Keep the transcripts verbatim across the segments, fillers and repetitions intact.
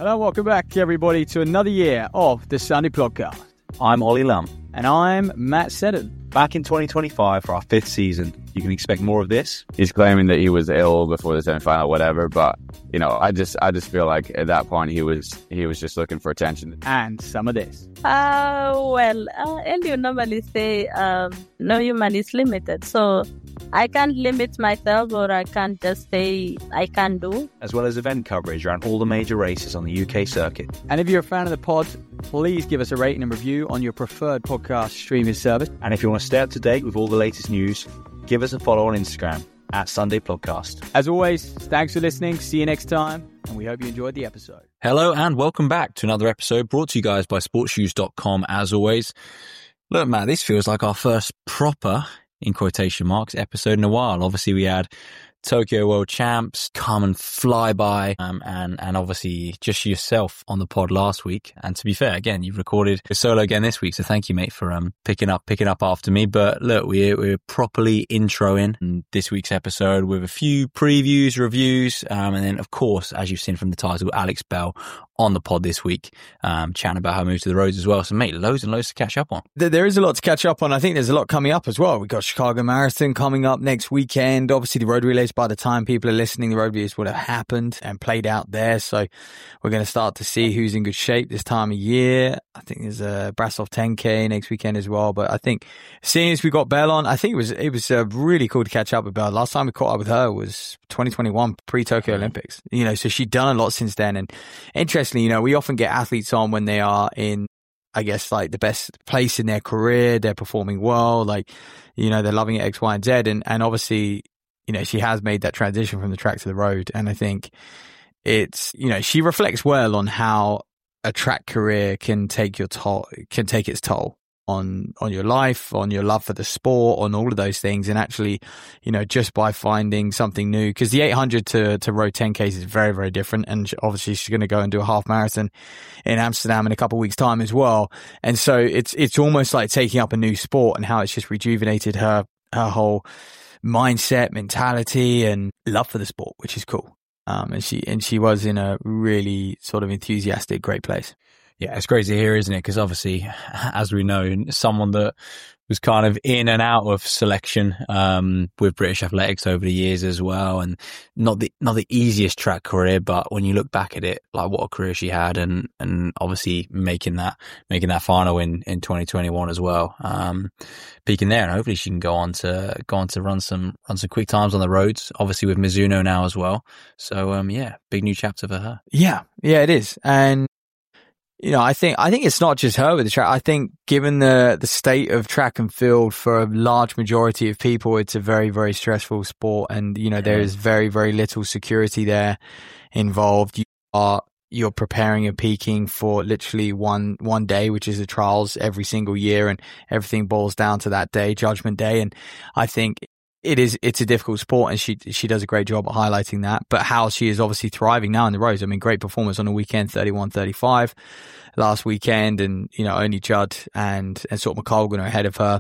Hello, welcome back, everybody, to another year of the Sunday Podcast. I'm Ollie Lum. And I'm Matt Seddon. Back in twenty twenty-five for our fifth season. You can expect more of this. He's claiming that he was ill before the semi-final, whatever. But, you know, I just I just feel like at that point he was he was just looking for attention. And some of this. Uh, well, uh, and you normally say um, no human is limited. So I can't limit myself, or I can't just say I can do. As well as event coverage around all the major races on the U K circuit. And if you're a fan of the pod, please give us a rating and review on your preferred podcast streaming service. And if you want to stay up to date with all the latest news, give us a follow on Instagram at Sunday Podcast. As always, thanks for listening. See you next time. And we hope you enjoyed the episode. Hello and welcome back to another episode brought to you guys by sports shoes dot com as always. Look, Matt, this feels like our first proper, in quotation marks, episode in a while. Obviously, we had Tokyo World Champs come and fly by, um, and, and obviously just yourself on the pod last week. And to be fair, again, you've recorded a solo again this week. So thank you, mate, for, um, picking up, picking up after me. But look, we're, we're properly introing this week's episode with a few previews, reviews, um, and then of course, as you've seen from the title, Alex Bell on the pod this week, um, chatting about her move to the roads as well. So mate, loads and loads to catch up on. There is a lot to catch up on. I think there's a lot coming up as well. We've got Chicago Marathon coming up next weekend. Obviously the road relays, by the time people are listening, the road relays would have happened and played out there. So we're going to start to see who's in good shape this time of year. I think there's a Brasov ten K next weekend as well. But I think seeing as we got Belle on, I think it was, it was uh, really cool to catch up with Belle. Last time we caught up with her was twenty twenty-one, pre-Tokyo Olympics. You know, so she'd done a lot since then. And interestingly, you know, we often get athletes on when they are in, I guess, like the best place in their career. They're performing well, like, you know, they're loving it X, Y, and Z. And, and obviously, you know, she has made that transition from the track to the road. And I think it's, you know, she reflects well on how a track career can take your toll, can take its toll on, on your life, on your love for the sport, on all of those things. And actually, you know, just by finding something new, because the eight hundred to, to road ten Ks is very, very different. And obviously she's going to go and do a half marathon in Amsterdam in a couple of weeks time as well. And so it's, it's almost like taking up a new sport, and how it's just rejuvenated her, her whole mindset, mentality, and love for the sport, which is cool. Um, and she, and she was in a really sort of enthusiastic, great place. Yeah, it's crazy to hear, isn't it? Because obviously, as we know, someone that was kind of in and out of selection um, with British athletics over the years as well, and not the not the easiest track career, but when you look back at it, like what a career she had, and and obviously making that making that final in, in twenty twenty-one as well, um, peaking there, and hopefully she can go on to go on to run some run some quick times on the roads. Obviously with Mizuno now as well, so um, yeah, big new chapter for her. Yeah, yeah, it is, and. You know, I think, I think it's not just her with the track. I think given the, the state of track and field for a large majority of people, it's a very, very stressful sport. And, you know, there is very, very little security there involved. You are, you're preparing and peaking for literally one, one day, which is the trials every single year, and everything boils down to that day, Judgment Day. And I think it is, it's a difficult sport, and she, she does a great job at highlighting that. But how she is obviously thriving now in the roads. I mean, great performance on the weekend, thirty-one thirty-five last weekend, and, you know, only Judd and, and sort of McColgan are ahead of her.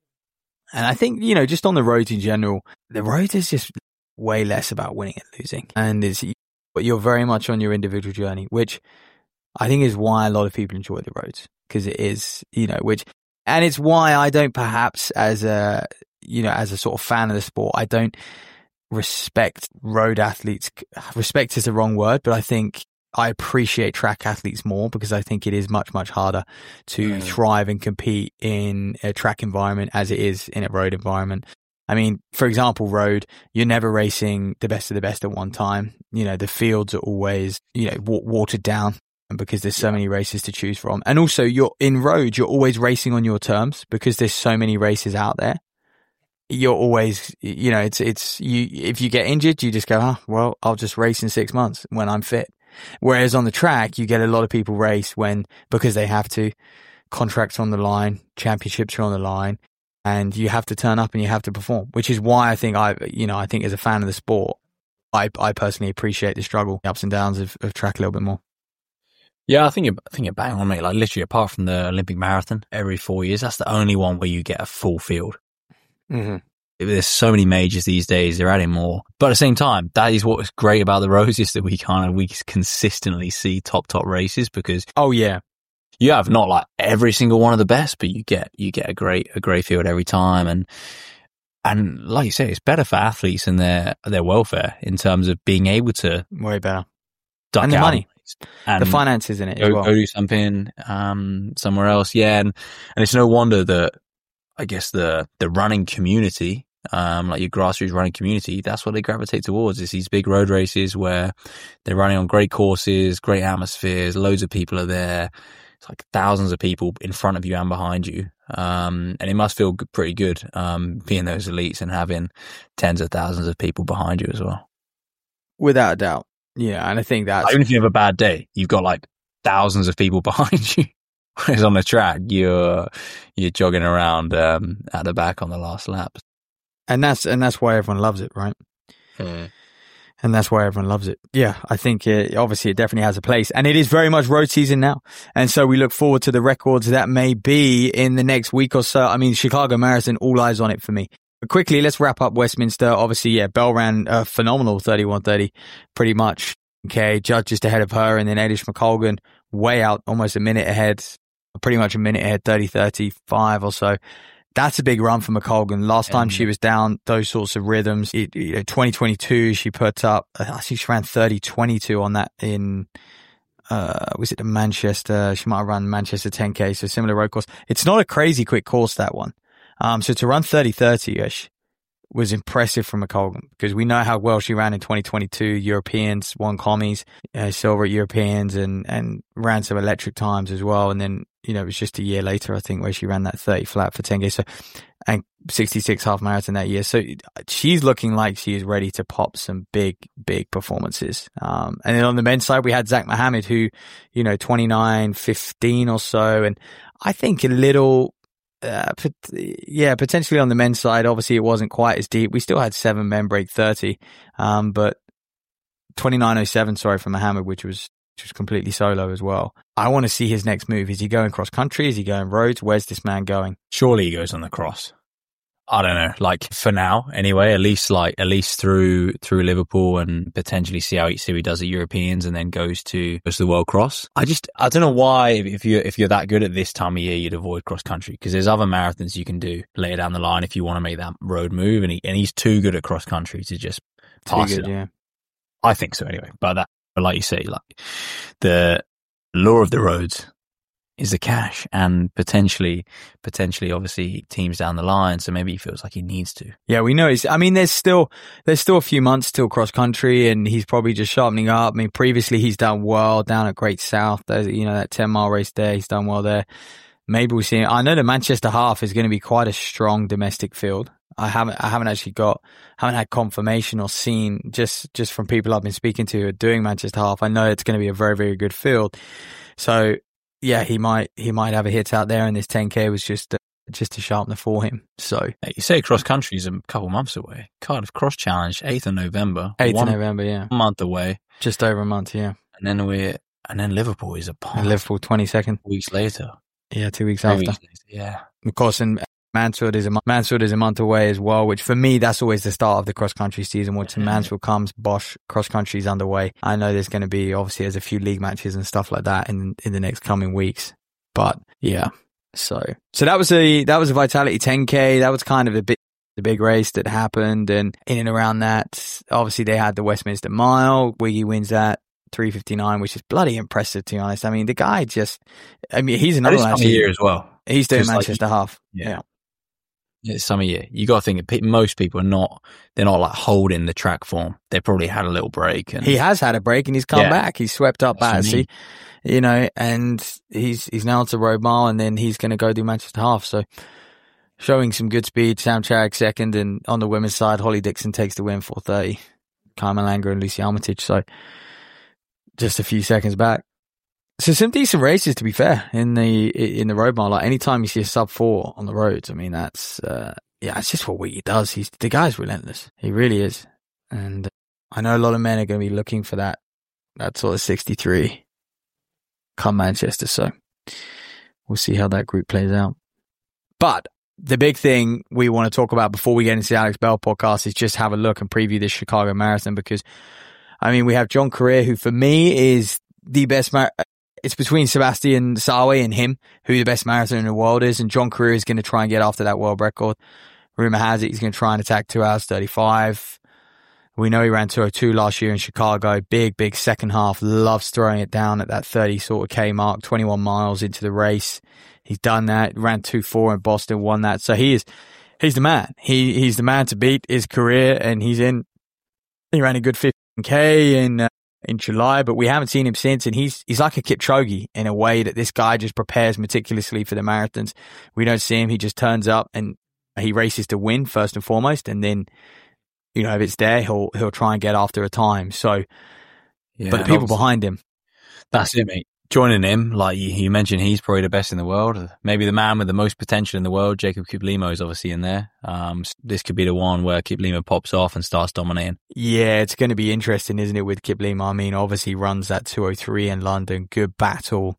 And I think, you know, just on the roads in general, the road is just way less about winning and losing. And it's, but you're very much on your individual journey, which I think is why a lot of people enjoy the roads, because it is, you know, which, and it's why I don't perhaps as a, you know, as a sort of fan of the sport, I don't respect road athletes. Respect is the wrong word, but I think I appreciate track athletes more, because I think it is much, much harder to mm. thrive and compete in a track environment as it is in a road environment. I mean, for example, road, you're never racing the best of the best at one time. You know, the fields are always, you know, w- watered down, because there's so many races to choose from. And also you're in road, you're always racing on your terms, because there's so many races out there. You're always, you know, it's, it's, you, if you get injured, you just go, oh, well, I'll just race in six months when I'm fit. Whereas on the track, you get a lot of people race when, because they have to, contracts on the line, championships are on the line, and you have to turn up and you have to perform, which is why I think I, you know, I think as a fan of the sport, I, I personally appreciate the struggle, the ups and downs of, of track a little bit more. Yeah, I think you're, I think you're bang on, mate. Like literally, apart from the Olympic marathon every four years, that's the only one where you get a full field. Mm-hmm. There's so many majors these days, they're adding more. But at the same time, that is what's great about the Roads, is that we kind of, we consistently see top, top races, because Oh yeah. you have not like every single one of the best, but you get, you get a great, a great field every time. And, and like you say, it's better for athletes and their, their welfare in terms of being able to Way better. duck And the out money. and The finances in it go, as well. go do something, um, somewhere else. Yeah. And, and it's no wonder that, I guess the, the running community, um, like your grassroots running community, that's what they gravitate towards, is these big road races where they're running on great courses, great atmospheres, loads of people are there. It's like thousands of people in front of you and behind you. Um, and it must feel g- pretty good, um, being those elites and having tens of thousands of people behind you as well. Without a doubt. Yeah. And I think that's, Even if you have a bad day, you've got like thousands of people behind you. Whereas on the track, you're, you're jogging around, um, at the back on the last lap. and that's, and that's why everyone loves it, right? Hmm. And that's why everyone loves it. Yeah, I think it, obviously it definitely has a place. And it is very much road season now. And so we look forward to the records that may be in the next week or so. I mean, Chicago Marathon, all eyes on it for me. But quickly, let's wrap up Westminster. Obviously, yeah, Bell ran a phenomenal thirty-one thirty, pretty much. Okay, Judd just ahead of her, and then Eilish McColgan way out, almost a minute ahead, pretty much a minute ahead, thirty thirty-five or so. That's a big run for McColgan. Last time she was down those sorts of rhythms, it, you know, twenty twenty-two, she put up, I think she ran thirty twenty-two on that in, uh, was it the Manchester? She might have run Manchester ten K, so similar road course. It's not a crazy quick course, that one. Um, so to run thirty thirty-ish was impressive from McColgan, because we know how well she ran in twenty twenty-two. Europeans, won commies, uh, silver at Europeans, and, and ran some electric times as well. And then, you know, it was just a year later, I think, where she ran that thirty flat for ten K. So, and sixty-six half marathon that year. So she's looking like she is ready to pop some big, big performances. Um, and then on the men's side, we had Zach Mohammed, who, you know, twenty-nine fifteen or so. And I think a little, uh, pot- yeah, potentially on the men's side, obviously it wasn't quite as deep. We still had seven men break thirty. Um, but twenty-nine oh seven, sorry, for Mohammed, which was, which was completely solo as well. I want to see his next move. Is he going cross country? Is he going roads? Where's this man going? Surely he goes on the cross. I don't know. Like for now, anyway. At least, like at least through through Liverpool, and potentially see how he, see how he does at Europeans, and then goes to goes to the World Cross. I just I don't know why if you if you're that good at this time of year, you'd avoid cross country, because there's other marathons you can do later down the line if you want to make that road move, and he and he's too good at cross country to just pass Too it. good, yeah. I think so anyway. But that, but like you say, like the lure of the roads is the cash, and potentially, potentially, obviously, teams down the line. So maybe he feels like he needs to. Yeah, we know. He's, I mean, there's still there's still a few months till cross country, and he's probably just sharpening up. I mean, previously he's done well down at Great South. There's, you know, that ten mile race there. He's done well there. Maybe we see. I know the Manchester half is going to be quite a strong domestic field. I haven't I haven't actually got haven't had confirmation or seen just just from people I've been speaking to who are doing Manchester half. I know it's going to be a very very good field. So yeah, he might he might have a hit out there, and this ten K was just uh, just to sharpen for him. So Hey, you say cross country is a couple months away. Cardiff Cross Challenge, eighth of November. eighth one of November, yeah, month away, just over a month, yeah. and then we're and then Liverpool is upon And Liverpool twenty-second, weeks later. yeah, two weeks Three after. weeks later, yeah. Of course, and Mansfield is a month, Mansfield is a month away as well, which for me, that's always the start of the cross country season. Once Yeah. Mansfield comes, Bosch cross country is underway. I know there's going to be, obviously, there's a few league matches and stuff like that in in the next coming weeks. But yeah, so so that was a that was a Vitality ten K. That was kind of a bit the big race that happened, and in and around that, obviously they had the Westminster Mile. Wiggy wins that. three fifty-nine, which is bloody impressive, to be honest. I mean, the guy just, I mean, he's another This one time of actually. year as well. He's doing Just like Manchester he- half. yeah. Yeah. It's some of year. You got to think that pe- most people are not. They're not like holding the track form. They probably had a little break. And He has had a break and he's come Yeah. back. He's swept up That's what I Battersea, you know, and he's he's now to road mile, and then he's going to go do Manchester half. So showing some good speed. Sam Chadwick second, and on the women's side, Holly Dixon takes the win, four thirty. Kai Malanga and Lucy Armitage. So just a few seconds back. So some decent races, to be fair, in the in the road mile. Like anytime you see a sub four on the roads, I mean that's uh, yeah, it's just what he does. He's the guy's relentless. He really is, and I know a lot of men are going to be looking for that that sort of sixty-three come Manchester. So we'll see how that group plays out. But the big thing we want to talk about before we get into the Alex Bell podcast is just have a look and preview this Chicago Marathon, because, I mean, we have John Correa, who for me is the best mar- it's between Sebastian Sawe and him, who the best marathoner in the world is, and John Correa is going to try and get after that world record. Rumor has it he's going to try and attack two hours thirty-five. We know he ran two oh two last year in Chicago. Big, big second half. Loves throwing it down at that thirty sort of K mark, twenty-one miles into the race. He's done that. Ran two four in Boston, won that. So he is, he's the man. He, he's the man to beat his career, and he's in, he ran a good fifteen K in, uh, in July, but we haven't seen him since. And he's, he's like a Kipchoge in a way that this guy just prepares meticulously for the marathons. We don't see him. He just turns up and he races to win first and foremost. And then, you know, if it's there, he'll, he'll try and get after a time. So, Yeah, but the people behind him. That's it, mate. Joining him, like you, you mentioned, he's probably the best in the world. Maybe the man with the most potential in the world. Jacob Kiplimo is obviously in there. Um, this could be the one where Kiplimo pops off and starts dominating. Yeah, it's going to be interesting, isn't it, with Kiplimo? I mean, obviously he runs that two oh three in London. Good battle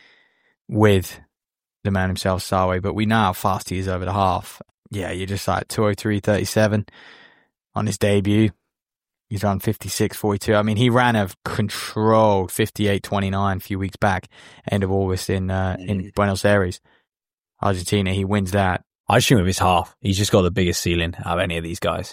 with the man himself, Sawe. But we know how fast he is over the half. Yeah, you're just like two oh three thirty-seven on his debut. He's run fifty-six forty-two. I mean, he ran a controlled fifty-eight twenty-nine a few weeks back, end of August in uh, in Buenos Aires, Argentina. He wins that. I assume with his half, he's just got the biggest ceiling out of any of these guys.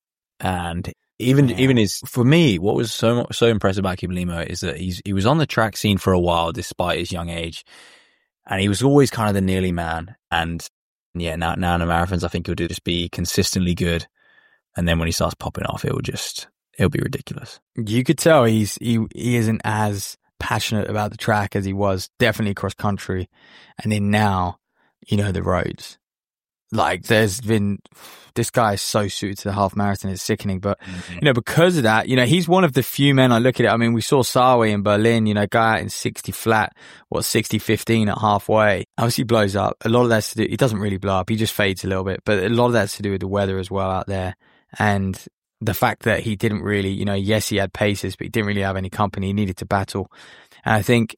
And even Yeah. even his, for me, what was so so impressive about Kiplimo is that he's he was on the track scene for a while, despite his young age, and he was always kind of the nearly man. And yeah, now now in the marathons, I think he'll just be consistently good. And then when he starts popping off, it will just it'll be ridiculous. You could tell he's he he isn't as passionate about the track as he was definitely cross country, and then now, you know, the roads. Like there's been, this guy is so suited to the half marathon, it's sickening. But Mm-hmm. you know, because of that, you know, he's one of the few men I look at it. I mean, we saw Sawe in Berlin, you know, go out in sixty flat, what sixty fifteen at halfway. Obviously blows up. A lot of that's to do. He doesn't really blow up. He just fades a little bit. But a lot of that's to do with the weather as well out there, and the fact that he didn't really, you know, yes, he had paces, but he didn't really have any company. He needed to battle. And I think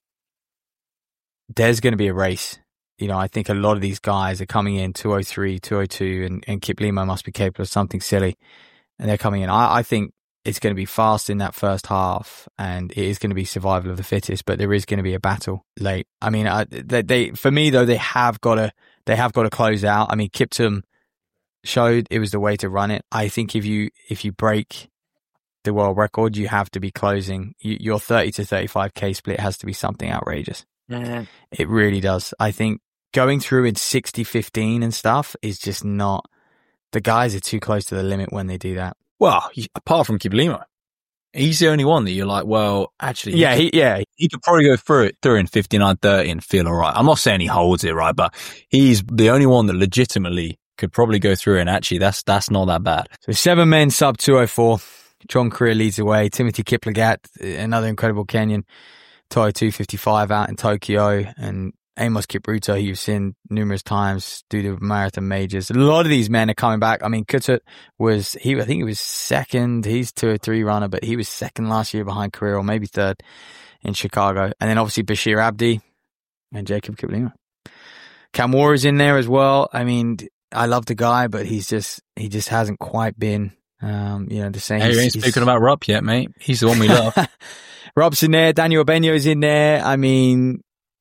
there's going to be a race. You know, I think a lot of these guys are coming in two oh three, two oh two, and, and Kiplimo must be capable of something silly. And they're coming in. I, I think it's going to be fast in that first half, and it is going to be survival of the fittest, but there is going to be a battle late. I mean, I, they, they, for me though, they have got to, they have got to close out. I mean, Kiptum showed it was the way to run it. I think if you if you break the world record, you have to be closing. You, your thirty to thirty-five K split has to be something outrageous. Yeah. It really does. I think going through in sixty fifteen and stuff is just not, the guys are too close to the limit when they do that. Well, he, apart from Kiplimo, he's the only one that you're like, well, actually, Yeah, he, yeah, he could probably go through it through in fifty-nine thirty and feel all right. I'm not saying he holds it right, but he's the only one that legitimately could probably go through, and actually that's that's not that bad. So seven men sub two oh four. John Correa leads the way. Timothy Kiplagat, another incredible Kenyan, two oh two fifty-five out in Tokyo, and Amos Kipruto, who you've seen numerous times do the marathon majors. A lot of these men are coming back. I mean, Kutut was, he, I think he was second. He's two oh three runner, but he was second last year behind Correa, or maybe third in Chicago. And then obviously Bashir Abdi and Jacob Kiplimo. Kamwar is in there as well. I mean, I love the guy, but he's just, he just hasn't quite been, um, you know, the same. Hey, you ain't speaking about Rupp yet, mate. He's the one we love. Rob's in there. Daniel Benio's in there. I mean,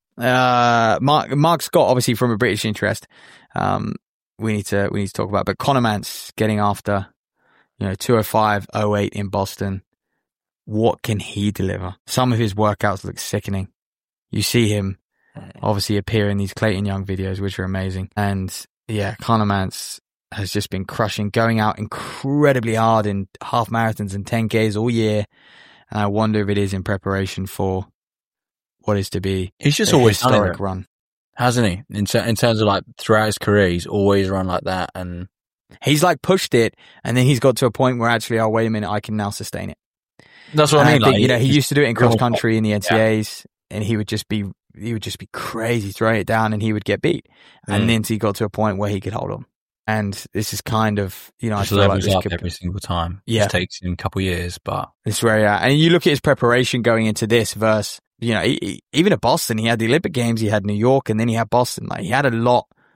uh, Mark, Mark Scott, obviously from a British interest, um, we need to, we need to talk about, but Conor Mantz getting after, you know, two oh five oh eight in Boston. What can he deliver? Some of his workouts look sickening. You see him obviously appear in these Clayton Young videos, which are amazing. And yeah, Conor Mantz has just been crushing, going out incredibly hard in half marathons and ten Ks all year. And I wonder if it is in preparation for what is to be He's just a always done historic it, run. hasn't he? In, ter- in terms of like throughout his career, he's always run like that. And He's like pushed it, and then he's got to a point where actually, oh, wait a minute, I can now sustain it. that's what And I mean. think, Like, you know, he he's- used to do it in real cross country in the N C As, Yeah. and he would just be, he would just be crazy, throwing it down, and he would get beat. And Mm. then he got to a point where he could hold on. And this is kind of, you know, I just feel like levels this up could, every single time. Yeah. It takes him a couple of years, but this is where he at. And you look at his preparation going into this versus, you know, he, he, even at Boston, he had the Olympic Games, he had New York, and then he had Boston. Like, he had a lot,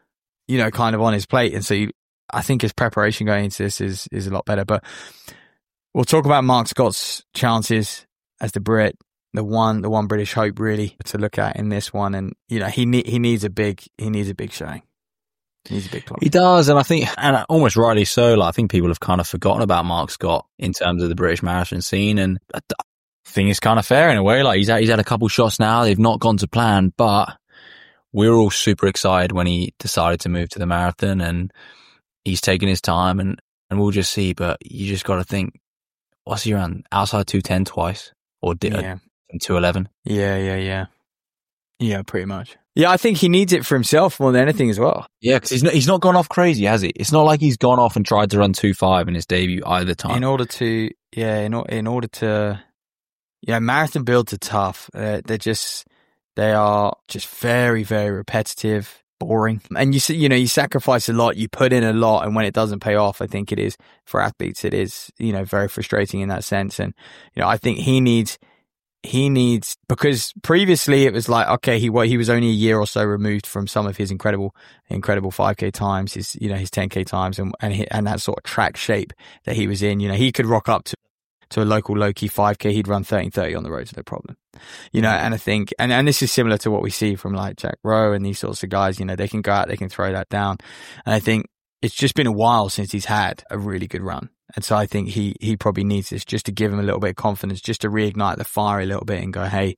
you know, kind of on his plate. And so you, I think his preparation going into this is, is a lot better. But we'll talk about Mark Scott's chances as the Brit, the one, the one British hope really to look at in this one. And, you know, he ne- he needs a big, he needs a big showing. He needs a big clock. He does. And I think, and almost rightly so, like, I think people have kind of forgotten about Mark Scott in terms of the British marathon scene. And I think it's kind of fair in a way. Like, he's had, he's had a couple shots now. They've not gone to plan, but we were all super excited when he decided to move to the marathon, and he's taken his time, and, and we'll just see. But you just got to think, what's he around? Outside two ten twice? Or did yeah. two eleven? Yeah, yeah, yeah. Yeah, pretty much. Yeah, I think he needs it for himself more than anything as well. Yeah, because he's not, he's not gone off crazy, has he? It's not like he's gone off and tried to run two five in his debut either time. In order to, yeah, in, in order to, yeah, marathon builds are tough. Uh, they're just, they are just very, very repetitive, boring. And you you know, you sacrifice a lot, you put in a lot, and when it doesn't pay off, I think it is, for athletes, it is, you know, very frustrating in that sense. And, you know, I think he needs, he needs, because previously it was like, okay, he he was only a year or so removed from some of his incredible, incredible five K times, his, you know, his ten K times, and and, he, and that sort of track shape that he was in. You know, he could rock up to to a local low key five K, he'd run thirteen thirty on the road, no problem. You know, and I think, and, and this is similar to what we see from like Jack Rowe and these sorts of guys. You know, they can go out, they can throw that down, and I think it's just been a while since he's had a really good run. And so I think he, he probably needs this just to give him a little bit of confidence, just to reignite the fire a little bit and go, hey,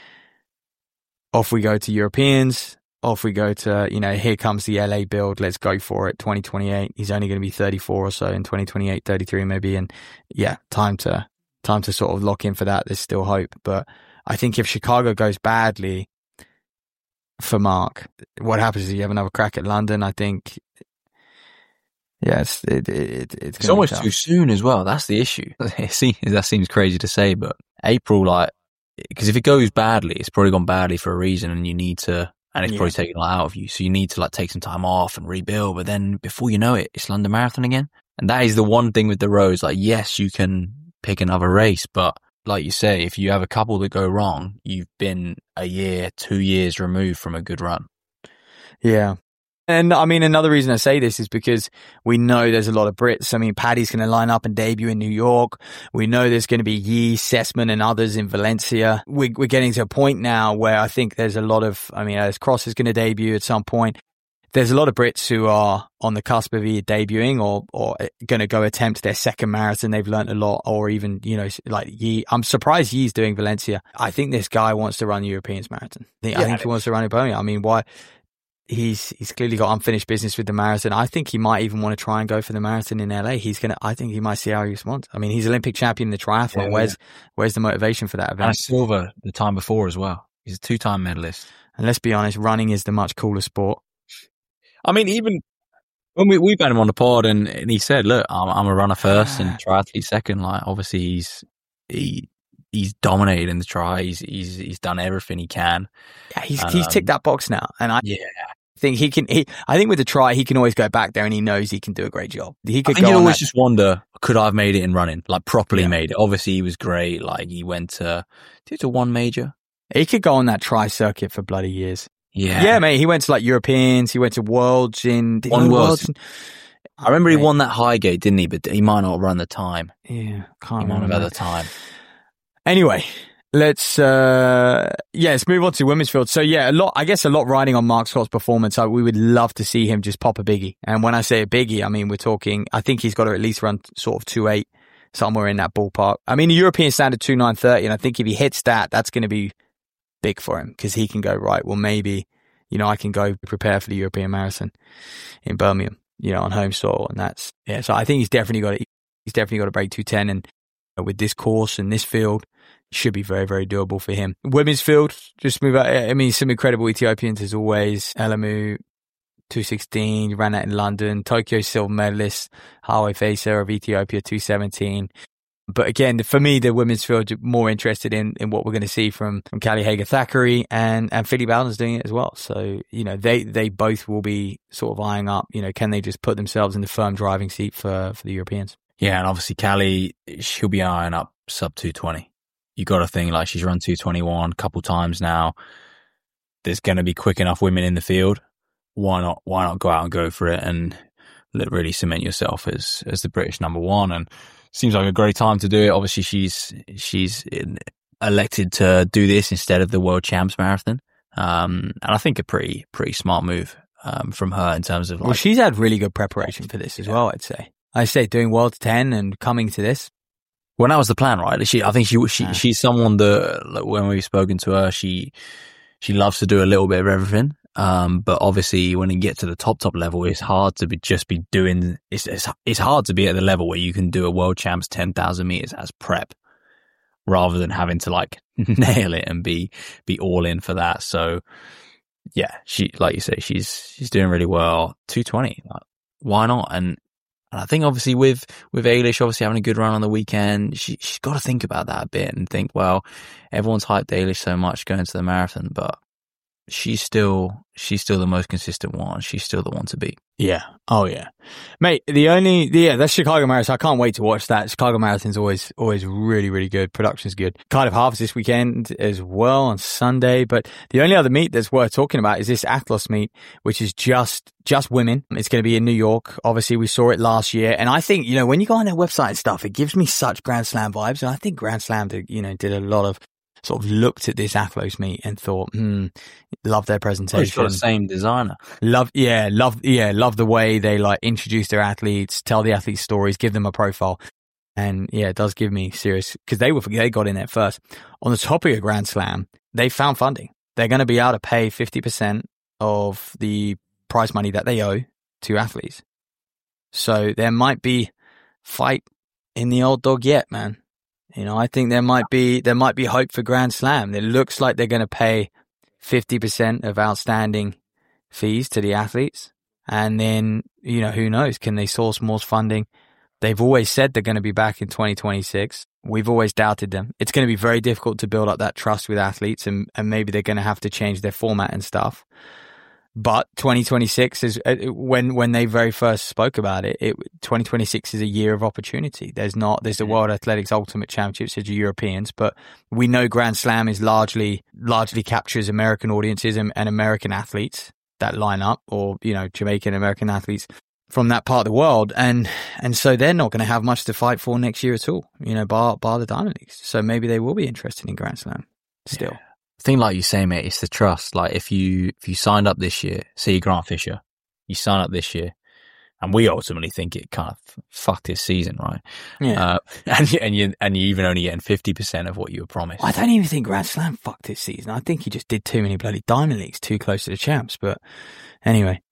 off we go to Europeans, off we go to, you know, here comes the L A build, let's go for it, twenty twenty-eight. He's only going to be thirty-four or so in twenty twenty-eight, thirty-three maybe. And yeah, time to, time to sort of lock in for that. There's still hope. But I think if Chicago goes badly for Mark, what happens is you have another crack at London. I think, yes, it, it, it's it's almost too soon as well. That's the issue. See, that seems crazy to say, but April, like, because if it goes badly, it's probably gone badly for a reason, and you need to, and it's yeah. probably taken a lot out of you. So you need to like take some time off and rebuild. But then before you know it, it's London Marathon again, and that is the one thing with the roads. Like, yes, you can pick another race, but like you say, if you have a couple that go wrong, you've been a year, two years removed from a good run. Yeah. And I mean, another reason I say this is because we know there's a lot of Brits. I mean, Paddy's going to line up and debut in New York. We know there's going to be Yee, Sessman and others in Valencia. We're, we're getting to a point now where I think there's a lot of, I mean, as Cross is going to debut at some point, there's a lot of Brits who are on the cusp of either debuting or, or going to go attempt their second marathon. They've learned a lot, or even, you know, like Yee. I'm surprised Yee's doing Valencia. I think this guy wants to run the Europeans marathon. I think, yeah, I think he wants to run it Birmingham. I mean, why? He's he's clearly got unfinished business with the marathon. I think he might even want to try and go for the marathon in L A. He's gonna. I think he might see how he responds. I mean, he's Olympic champion in the triathlon. Yeah, where's yeah. where's the motivation for that event? And a silver the time before as well. He's a two-time medalist. And let's be honest, running is the much cooler sport. I mean, even when we we've had him on the pod, and, and he said, "Look, I'm, I'm a runner first and triathlete second." Like, obviously, he's he. He's dominated in the tri. He's he's he's done everything he can. Yeah, he's um, he's ticked that box now, and I yeah. think he can. He, I think with the tri, he can always go back there, and he knows he can do a great job. He could. I think go you on always that. just wonder, could I have made it in running? Like properly Yeah. made it. Obviously, he was great. Like he went to did to one major. He could go on that tri circuit for bloody years. Yeah, yeah, mate. He went to like Europeans. He went to Worlds in one Worlds. in, I remember he won that Highgate, didn't he? But he might not have run the time. Yeah, can't he might remember have had the time. Anyway. Let's, uh, yeah, let's move on to women's field. So yeah, a lot, I guess a lot riding on Mark Scott's performance. So we would love to see him just pop a biggie. And when I say a biggie, I mean, we're talking, I think he's got to at least run sort of two eight, somewhere in that ballpark. I mean, the European standard two nine thirty. And I think if he hits that, that's going to be big for him, because he can go, right, well, maybe, you know, I can go prepare for the European marathon in Birmingham, you know, on home soil. And that's, yeah, so I think he's definitely got to, he's definitely got to break two ten. And with this course and this field, should be very, very doable for him. Women's field, just move out. I mean, some incredible Ethiopians as always. Elamu, two sixteen, ran that in London. Tokyo silver medalist, Hawe Fesa of Ethiopia, two seventeen. But again, for me, the women's field, more interested in, in what we're going to see from, from Callie Hager-Thackeray, and, and Phoebe Bowden's doing it as well. So, you know, they, they both will be sort of eyeing up, you know, can they just put themselves in the firm driving seat for, for the Europeans? Yeah, and obviously Callie, she'll be eyeing up sub two twenty. You got to think, like, she's run two twenty-one a couple times now. There's going to be quick enough women in the field. why not? Why not go out and go for it and really cement yourself as as the British number one? And seems like a great time to do it. Obviously, she's she's elected to do this instead of the World Champs Marathon, um, and I think a pretty pretty smart move um, from her in terms of like. Well, she's had really good preparation for this as well. I'd say. I say doing World ten and coming to this. Well, that was the plan, right? She, I think she, she, yeah. she's someone that like, when we've spoken to her, she, she loves to do a little bit of everything. Um, but obviously when you get to the top, top level, it's hard to be just be doing, it's, it's, it's hard to be at the level where you can do a World Champs ten thousand meters as prep rather than having to like nail it and be, be all in for that. So yeah, she, like you say, she's, she's doing really well. two twenty, like, why not? And, And I think obviously with, with Eilish obviously having a good run on the weekend, she, she's got to think about that a bit and think, well, everyone's hyped Eilish so much going to the marathon, but she's still, she's still the most consistent one. She's still the one to beat. Yeah. Oh yeah. Mate, the only, yeah, that's Chicago Marathon. I can't wait to watch that. Chicago Marathon's always, always really, really good. Production's good. Cardiff Half this weekend as well on Sunday. But the only other meet that's worth talking about is this Athlos meet, which is just, just women. It's going to be in New York. Obviously we saw it last year. And I think, you know, when you go on their website and stuff, it gives me such Grand Slam vibes. And I think Grand Slam did, you know, did a lot of, sort of looked at this Athlos meet and thought, hmm, love their presentation. It's got the same designer. Love, yeah, love, yeah, love the way they like introduce their athletes, tell the athletes stories, give them a profile. And yeah, it does give me serious, because they were, they got in there first. On the topic of Grand Slam, they found funding. They're going to be able to pay fifty percent of the prize money that they owe to athletes. So there might be fight in the old dog yet, man. You know, I think there might be, there might be hope for Grand Slam. It looks like they're going to pay fifty percent of outstanding fees to the athletes. And then, you know, who knows? Can they source more funding? They've always said they're going to be back in twenty twenty-six. We've always doubted them. It's going to be very difficult to build up that trust with athletes, and, and maybe they're going to have to change their format and stuff. But twenty twenty-six is when, when they very first spoke about it, it, twenty twenty-six is a year of opportunity. There's not, there's the World Athletics Ultimate Championships, it's Europeans, but we know Grand Slam is largely, largely captures American audiences and, and American athletes that line up, or, you know, Jamaican American athletes from that part of the world. And, and so they're not going to have much to fight for next year at all, you know, bar, bar the Diamond Leagues. So maybe they will be interested in Grand Slam still. Yeah. Thing like you say, mate, it's the trust. Like if you if you signed up this year, say you're Grant Fisher, you sign up this year, and we ultimately think it kind of fucked his season, right? Yeah. Uh, and you, and you and you even only getting fifty percent of what you were promised. I don't even think Grand Slam fucked his season. I think he just did too many bloody Diamond Leagues, too close to the champs. But anyway.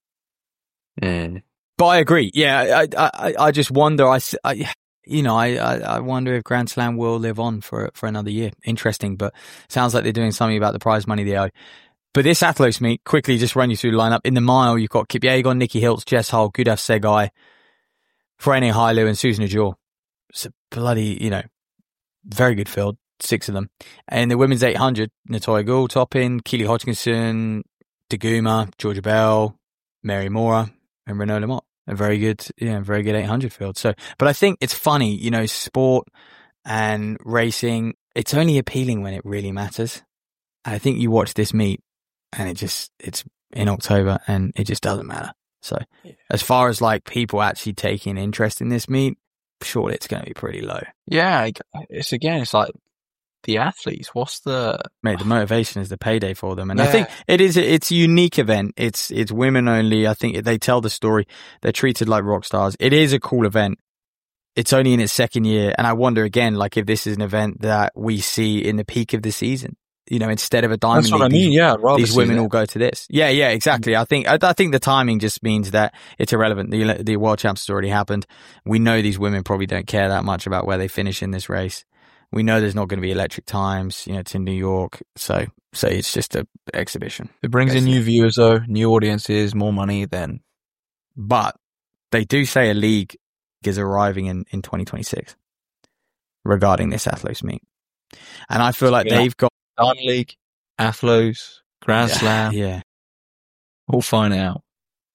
Yeah. But I agree. Yeah, I I I just wonder. I. I You know, I, I, I wonder if Grand Slam will live on for for another year. Interesting, but sounds like they're doing something about the prize money they owe. But this Athlos meet, quickly just run you through the lineup. In the mile, you've got Kipyegon, Nikki Hiltz, Jess Hull, Gudaf Segai, Frene Hailu, and Susan Ajor. It's a bloody, you know, very good field, six of them. And the women's eight hundred, Natoya Gould, Toppin, Keely Hodgkinson, Daguma, Georgia Bell, Mary Mora, and Renaud Lamotte. A very good, yeah, very good eight hundred field. So, but I think it's funny, you know, sport and racing, it's only appealing when it really matters. I think you watch this meet and it just, it's in October and it just doesn't matter. So yeah. As far as like people actually taking interest in this meet, surely it's going to be pretty low. Yeah. It's again, it's like the athletes. What's the, mate, the motivation is the payday for them. And yeah. I think it is, it's a unique event. It's, it's women only. I think they tell the story. They're treated like rock stars. It is a cool event. It's only in its second year. And I wonder again, like if this is an event that we see in the peak of the season, you know, instead of a Diamond League. That's what I mean. These, yeah. these women all go to this. Yeah. Yeah, exactly. I think, I, I think the timing just means that it's irrelevant. The, the World Champs has already happened. We know these women probably don't care that much about where they finish in this race. We know there's not going to be electric times, you know, it's in New York. So, so it's just a exhibition. It brings basically in new viewers though, new audiences, more money then. But they do say a league is arriving in, in twenty twenty-six regarding this Athlos meet. And I feel so like yeah. they've got Diamond League, Athlos, Grand yeah, Slam. Yeah. We'll find out.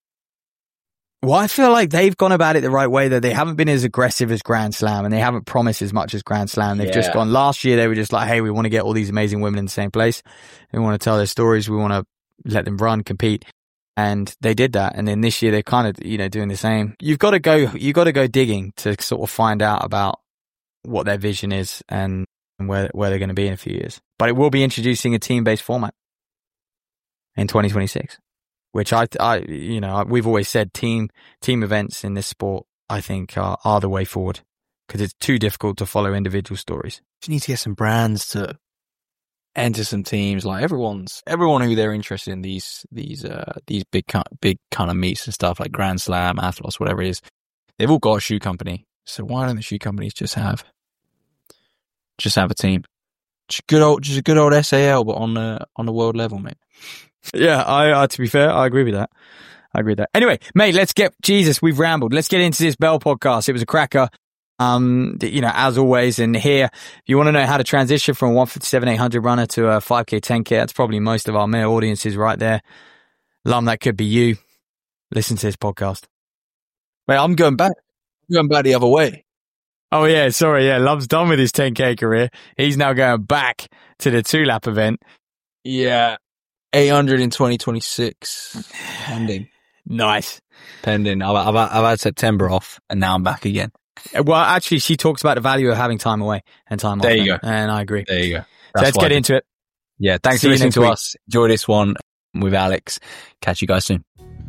Well, I feel like they've gone about it the right way, though. They haven't been as aggressive as Grand Slam, and they haven't promised as much as Grand Slam. They've yeah. just gone, last year they were just like, hey, we want to get all these amazing women in the same place. We want to tell their stories. We want to let them run, compete. And they did that. And then this year they're kind of, you know, doing the same. You've got to go, you've got to go digging to sort of find out about what their vision is and, and where, where they're going to be in a few years. But it will be introducing a team-based format in twenty twenty-six, which I, I, you know, we've always said team, team events in this sport, I think are, are the way forward because it's too difficult to follow individual stories. You need to get some brands to enter some teams. Like everyone's, everyone who they're interested in these, these, uh, these big, big kind of meets and stuff like Grand Slam, Athlos, whatever it is. They've all got a shoe company. So why don't the shoe companies just have, just have a team? Just good old, just a good old S A L, but on the on the world level, mate. Yeah, I, uh, to be fair, I agree with that. I agree with that. Anyway, mate, let's get, Jesus, we've rambled. Let's get into this Bell podcast. It was a cracker. Um, you know, as always, and here, if you want to know how to transition from a one fifty-seven eight hundred runner to a five K, ten K, that's probably most of our male audiences right there. Lum, that could be you. Listen to this podcast. Mate, I'm going back. I'm going back the other way. Oh, yeah, sorry, yeah, Lum's done with his ten K career. He's now going back to the two-lap event. Yeah, eight hundred in twenty twenty-six. Pending. Nice. Pending. I've, I've, I've had September off, and now I'm back again. Well, actually, she talks about the value of having time away and time off. There you go. And I agree. There you go. So let's get into it. Yeah, thanks See for you listening next to week. us. Enjoy this one with Alex. Catch you guys soon.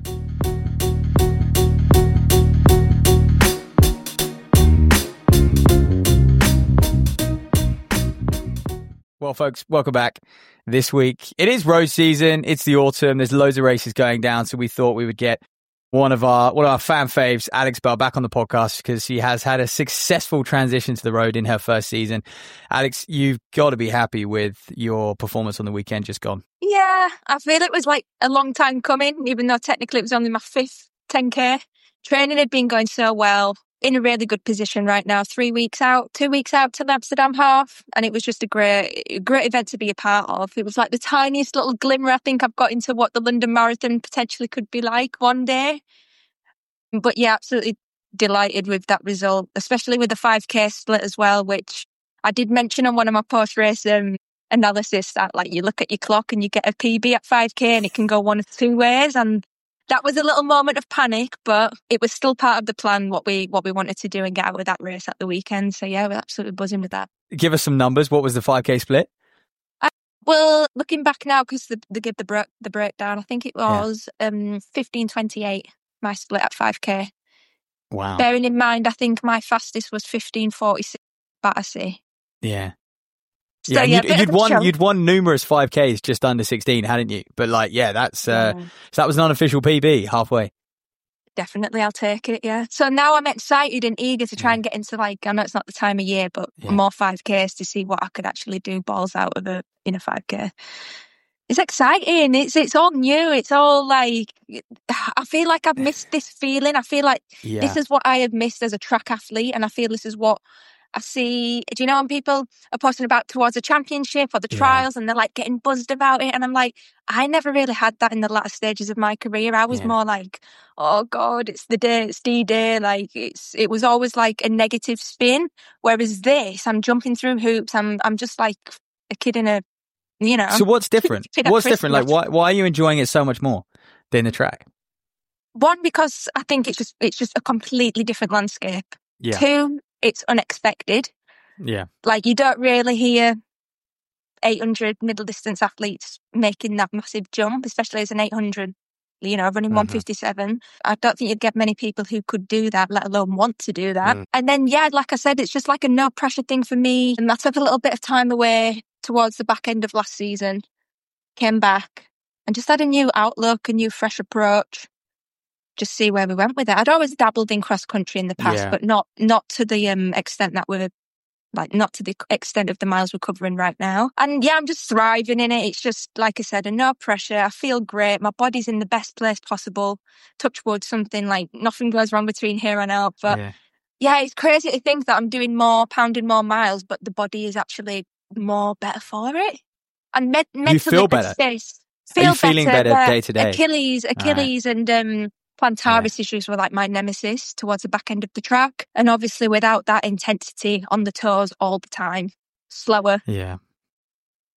Well, folks, welcome back. This week, it is road season. It's the autumn. There's loads of races going down. So we thought we would get one of our one of our fan faves, Alex Bell, back on the podcast because she has had a successful transition to the road in her first season. Alex, you've got to be happy with your performance on the weekend just gone. Yeah, I feel it was like a long time coming, even though technically it was only my fifth ten K. Training had been going so well. In a really good position right now, three weeks out, two weeks out to the Amsterdam half. And it was just a great, great event to be a part of. It was like the tiniest little glimmer I think I've got into what the London Marathon potentially could be like one day. But yeah, absolutely delighted with that result, especially with the five K split as well, which I did mention on one of my post-race um, analysis that like you look at your clock and you get a P B at five K and it can go one of two ways. And that was a little moment of panic, but it was still part of the plan, what we what we wanted to do and get out of that race at the weekend. So yeah, we're absolutely buzzing with that. Give us some numbers. What was the five K split? Uh, well, looking back now, because the, they give the, bro- the breakdown, I think it was yeah. um, fifteen twenty-eight, my split at five K. Wow. Bearing in mind, I think my fastest was fifteen forty-six Battersea. Yeah. So, yeah, yeah, you'd, you'd won you'd won numerous five Ks just under sixteen, hadn't you? But like, yeah, that's uh, yeah. so that was an unofficial P B halfway. Definitely, I'll take it. Yeah. So now I'm excited and eager to try and get into like I know it's not the time of year, but yeah. more five Ks to see what I could actually do balls out of a in a five K. It's exciting. It's it's all new. It's all like I feel like I've missed this feeling. I feel like yeah. this is what I have missed as a track athlete, and I feel this is what I see. Do you know when people are posting about towards a championship or the trials yeah. and they're like getting buzzed about it? And I'm like, I never really had that in the latter stages of my career. I was yeah. more like, oh God, it's the day, it's D-Day. Like it's, it was always like a negative spin. Whereas this, I'm jumping through hoops. I'm, I'm just like a kid in a, you know. So what's different? What's different? Like why, why are you enjoying it so much more than the track? One, because I think it's just, it's just a completely different landscape. Yeah. Two, it's unexpected. Yeah. Like you don't really hear eight hundred middle distance athletes making that massive jump, especially as an eight hundred, you know, running mm-hmm. one fifty-seven. I don't think you'd get many people who could do that, let alone want to do that. Mm. And then, yeah, like I said, it's just like a no pressure thing for me. And I took a little bit of time away towards the back end of last season, came back and just had a new outlook, a new fresh approach. Just see where we went with it. I'd always dabbled in cross country in the past, yeah. but not not to the um, extent that we're like not to the extent of the miles we're covering right now. And yeah, I'm just thriving in it. It's just like I said, a no pressure. I feel great. My body's in the best place possible. Touch wood, something like nothing goes wrong between here and out. But yeah. yeah, it's crazy to think that I'm doing more, pounding more miles, but the body is actually more better for it. And me- mentally, you feel better. Space, feel Are you feeling better, better day to day? Achilles, Achilles, right. and um. plantaris yeah. issues were like my nemesis towards the back end of the track. And obviously without that intensity on the toes all the time, slower. Yeah.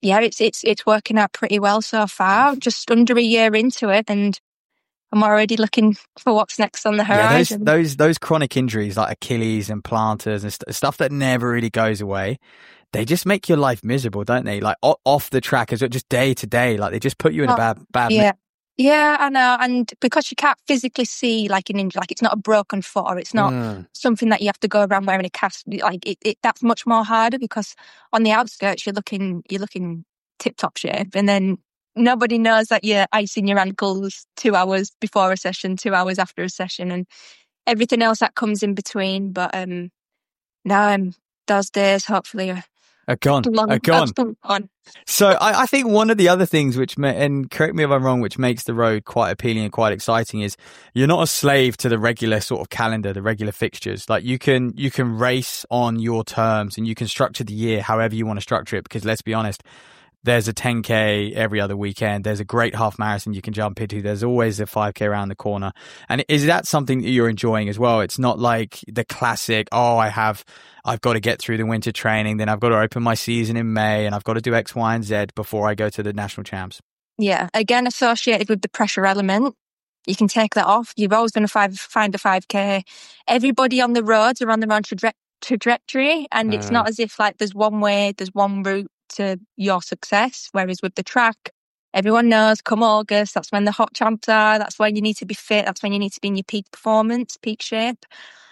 yeah, it's it's it's working out pretty well so far. Just under a year into it, and I'm already looking for what's next on the horizon. Yeah, those those those chronic injuries like Achilles and planters and st- stuff that never really goes away, they just make your life miserable, don't they? Like o- off the track as well, just day to day, like they just put you in Oh, a bad bad. yeah. Yeah, I know. And because you can't physically see like an injury, like it's not a broken foot or it's not Mm. something that you have to go around wearing a cast. Like it, it that's much more harder because on the outskirts you're looking you're looking tip top shape, and then nobody knows that you're icing your ankles two hours before a session, two hours after a session, and everything else that comes in between. But um, now um, those days hopefully are Are gone. long Are gone. gone. So I, I think one of the other things which, ma- and correct me if I'm wrong, which makes the road quite appealing and quite exciting is you're not a slave to the regular sort of calendar, the regular fixtures. Like you can, you can race on your terms and you can structure the year however you want to structure it. Because let's be honest, there's a ten K every other weekend. There's a great half marathon you can jump into. There's always a five K around the corner. And is that something that you're enjoying as well? It's not like the classic, oh, I have, I've got to get through the winter training. Then I've got to open my season in May and I've got to do X, Y, and Z before I go to the national champs. Yeah. Again, associated with the pressure element. You can take that off. You're always going to find, find a five K. Everybody on the roads are on their own traje- trajectory. And it's Mm. not as if like there's one way, there's one route to your success. Whereas with the track, everyone knows come August, that's when the hot champs are. That's when you need to be fit. That's when you need to be in your peak performance, peak shape.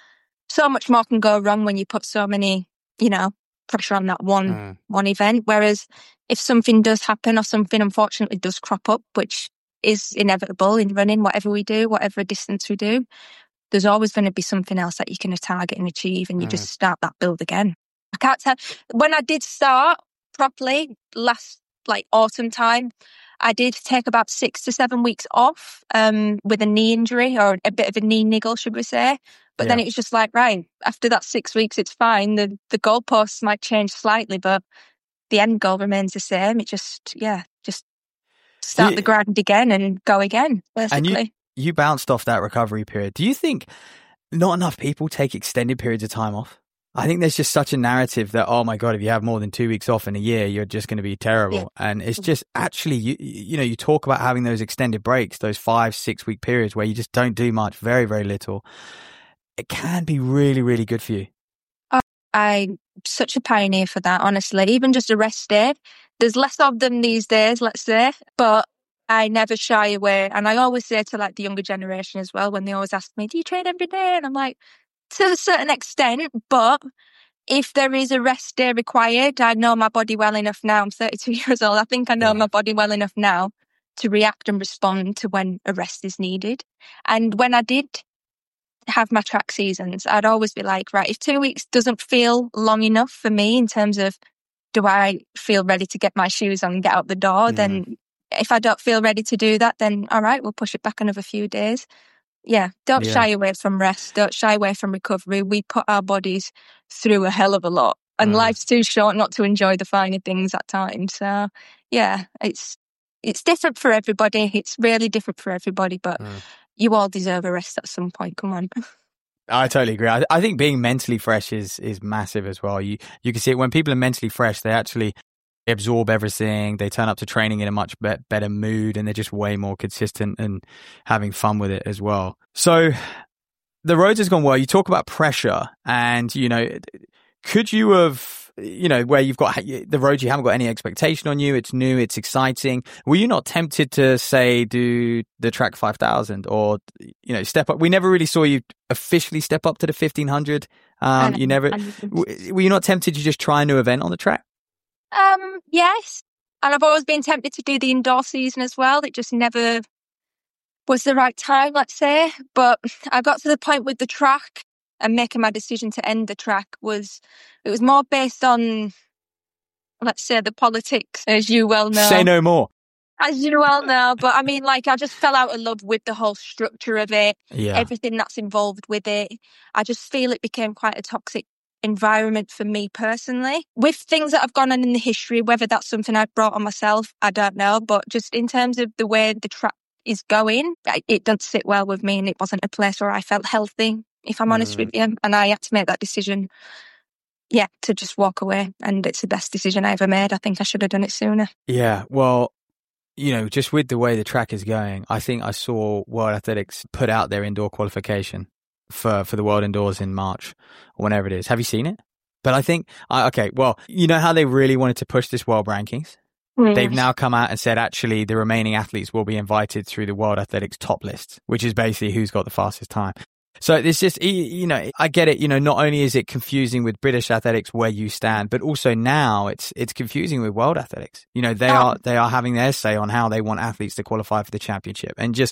So much more can go wrong when you put so many, you know, pressure on that one, Mm. one event. Whereas if something does happen or something unfortunately does crop up, which is inevitable in running, whatever we do, whatever distance we do, there's always going to be something else that you can target and achieve, and you Mm. just start that build again. I can't tell. When I did start properly last, like autumn time, I did take about six to seven weeks off um, with a knee injury or a bit of a knee niggle, should we say. But then Yeah. it was just like, right, after that six weeks, it's fine. The the goalposts might change slightly, but the end goal remains the same. It just, yeah, just start You- the grind again and go again, basically. And you, you bounced off that recovery period. Do you think not enough people take extended periods of time off? I think there's just such a narrative that, oh my God, if you have more than two weeks off in a year, you're just going to be terrible. Yeah. And it's just actually, you, you know, you talk about having those extended breaks, those five, six week periods where you just don't do much, very, very little. It can be really, really good for you. I'm such a pioneer for that, honestly. Even just a rest day. There's less of them these days, let's say, but I never shy away. And I always say to like the younger generation as well, when they always ask me, do you train every day? And I'm like, to a certain extent, but if there is a rest day required, I know my body well enough now. I'm thirty-two years old. I think I know Yeah. my body well enough now to react and respond to when a rest is needed. And when I did have my track seasons, I'd always be like, right, if two weeks doesn't feel long enough for me in terms of do I feel ready to get my shoes on and get out the door, Mm. then if I don't feel ready to do that, then all right, we'll push it back another few days. Yeah, don't Yeah. shy away from rest. Don't shy away from recovery. We put our bodies through a hell of a lot, and Mm. life's too short not to enjoy the finer things at times. So, yeah, it's it's different for everybody. It's really different for everybody, but Mm. you all deserve a rest at some point. Come on. I totally agree. I, I think being mentally fresh is is massive as well. You you can see it when people are mentally fresh, they actually absorb everything. They turn up to training in a much be- better mood, and they're just way more consistent and having fun with it as well. So the roads has gone well. You talk about pressure, and you know, could you have, you know, where you've got the roads, you haven't got any expectation on you. It's new, it's exciting. Were you not tempted to say do the track five thousand or you know step up? We never really saw you officially step up to the fifteen hundred. Um, you never. Were you not tempted to just try a new event on the track? Um, yes. And I've always been tempted to do the indoor season as well. It just never was the right time, let's say. But I got to the point with the track and making my decision to end the track was, it was more based on, let's say, the politics, as you well know. Say no more. As you well know. But I mean, like, I just fell out of love with the whole structure of it, Yeah. everything that's involved with it. I just feel it became quite a toxic environment for me personally. With things that have gone on in the history, whether that's something I've brought on myself, I don't know. But just in terms of the way the track is going, it doesn't sit well with me, and it wasn't a place where I felt healthy, if I'm honest Mm. with you. And I had to make that decision yeah, to just walk away. And it's the best decision I ever made. I think I should have done it sooner. Yeah, well, you know, just with the way the track is going, I think I saw World Athletics put out their indoor qualification for, for the World Indoors in March or whenever it is. Have you seen it? But I think, I, okay, well, you know how they really wanted to push this world rankings? Mm. They've now come out and said, actually, the remaining athletes will be invited through the World Athletics top list, which is basically who's got the fastest time. So it's just, you know, I get it. You know, not only is it confusing with British athletics where you stand, but also now it's it's confusing with world athletics. You know, they are they are having their say on how they want athletes to qualify for the championship. And just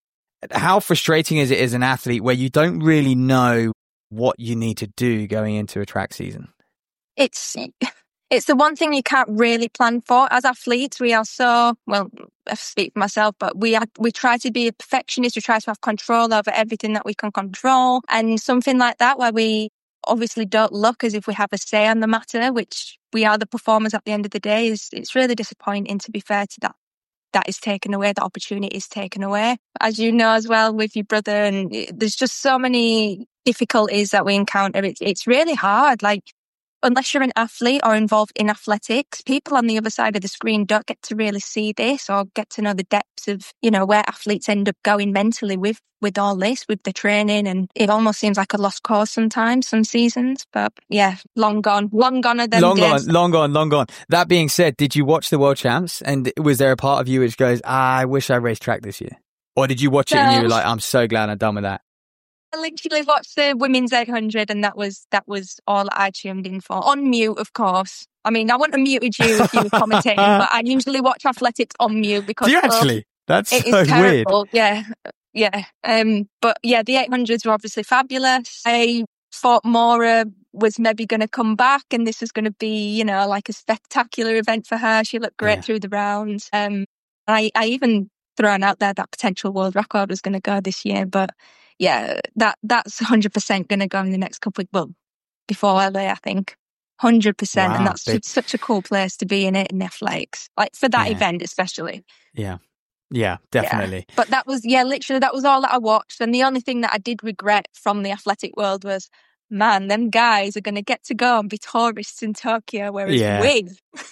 how frustrating is it as an athlete where you don't really know what you need to do going into a track season? It's it's the one thing you can't really plan for. As athletes, we are so, well, I speak for myself, but we are, we try to be a perfectionist. We try to have control over everything that we can control. And something like that where we obviously don't look as if we have a say on the matter, which we are the performers at the end of the day, is it's really disappointing, to be fair to that. That is taken away, the opportunity is taken away. As you know as well with your brother, and there's just so many difficulties that we encounter. It, it's really hard. Like, unless you're an athlete or involved in athletics, people on the other side of the screen don't get to really see this or get to know the depths of, you know, where athletes end up going mentally with, with all this, with the training. And it almost seems like a lost cause sometimes, some seasons. But yeah, long gone. Long gone are them Long days. gone, long gone, long gone. That being said, did you watch the World Champs? And was there a part of you which goes, ah, I wish I raced track this year? Or did you watch it no. and you were like, I'm so glad I'm done with that? I literally watched the women's eight hundred, and that was that was all I tuned in for. On mute, of course. I mean, I wouldn't have muted you if you were commentating, but I usually watch athletics on mute because... Do you actually? That's it so is weird. terrible. Yeah, yeah. Um, but yeah, the eight hundreds were obviously fabulous. I thought Maura was maybe going to come back, and this was going to be, you know, like a spectacular event for her. She looked great yeah. through the rounds. Um, I, I even thrown out there that potential world record was going to go this year, but... Yeah, that that's one hundred percent going to go in the next couple of, well, before L A, I think. one hundred percent. Wow, and that's big. Such a cool place to be in it, in Netflix. Like, for that yeah. event, especially. Yeah. Yeah, definitely. Yeah. But that was, yeah, literally, that was all that I watched. And the only thing that I did regret from the athletic world was, man, them guys are going to get to go and be tourists in Tokyo, whereas yeah. we,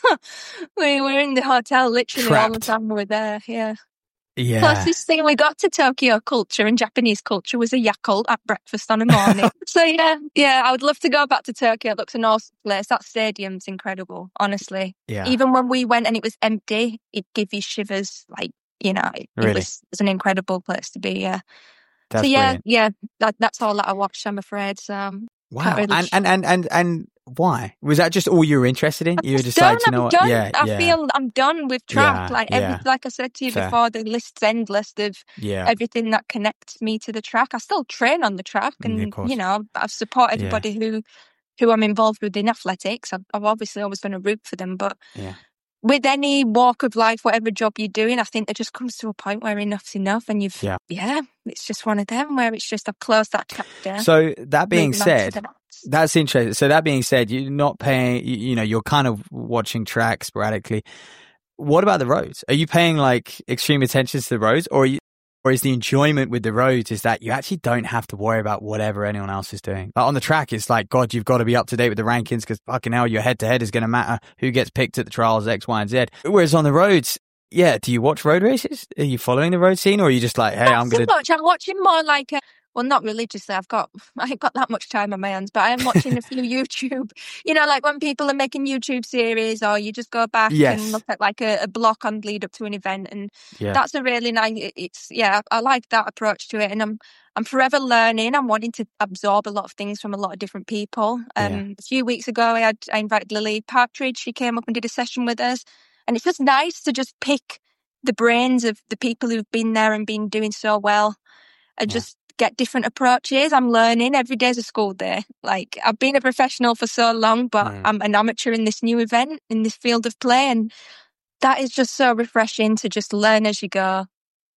we were in the hotel literally Trapped. all the time we were there. Yeah. Yeah. Closest thing we got to Tokyo culture and Japanese culture was a Yakult at breakfast on a morning. So yeah, yeah, I would love to go back to Tokyo. It looks an awesome place. That stadium's incredible, honestly. Yeah. Even when we went and it was empty, it'd give you shivers. Like, you know, it, really? it, was, it was an incredible place to be. Yeah. That's so yeah, brilliant. yeah, that, that's all that I watched, I'm afraid. So wow. Really and, and, and, and, and why? Was that just all you were interested in? You decided, you know what? Done. Yeah, I yeah. feel I'm done with track. Yeah, like every, yeah. like I said to you Fair. before, the list's endless of yeah. everything that connects me to the track. I still train on the track, and mm, you know, I support everybody yeah. who who I'm involved with in athletics. I've, I've obviously always going to root for them, but yeah. with any walk of life, whatever job you're doing, I think there just comes to a point where enough's enough, and you've yeah, yeah it's just one of them where it's just I've closed that chapter. So that being said, that's interesting. So that being said, you're not paying, you, you know, you're kind of watching track sporadically. What about the roads? Are you paying like extreme attention to the roads, or are you, or is the enjoyment with the roads is that you actually don't have to worry about whatever anyone else is doing? Like on the track, it's like, God, you've got to be up to date with the rankings because fucking hell, your head to head is going to matter who gets picked at the trials, X, Y, and Z. Whereas on the roads, yeah, do you watch road races? Are you following the road scene, or are you just like, hey, Not I'm going so to... much. I'm watching more like... A- Well, not religiously. I've got, I ain't got that much time on my hands, but I am watching a few YouTube, you know, like when people are making YouTube series, or you just go back yes. and look at like a, a block on lead up to an event. And yeah. that's a really nice, it's, yeah, I like that approach to it. And I'm, I'm forever learning. I'm wanting to absorb a lot of things from a lot of different people. Um, yeah. A few weeks ago, I had, I invited Lily Partridge. She came up and did a session with us. And it's just nice to just pick the brains of the people who've been there and been doing so well. And yeah. just get different approaches. I'm learning. Every day's a school day. Like, I've been a professional for so long, but mm. I'm an amateur in this new event, in this field of play. And that is just so refreshing to just learn as you go.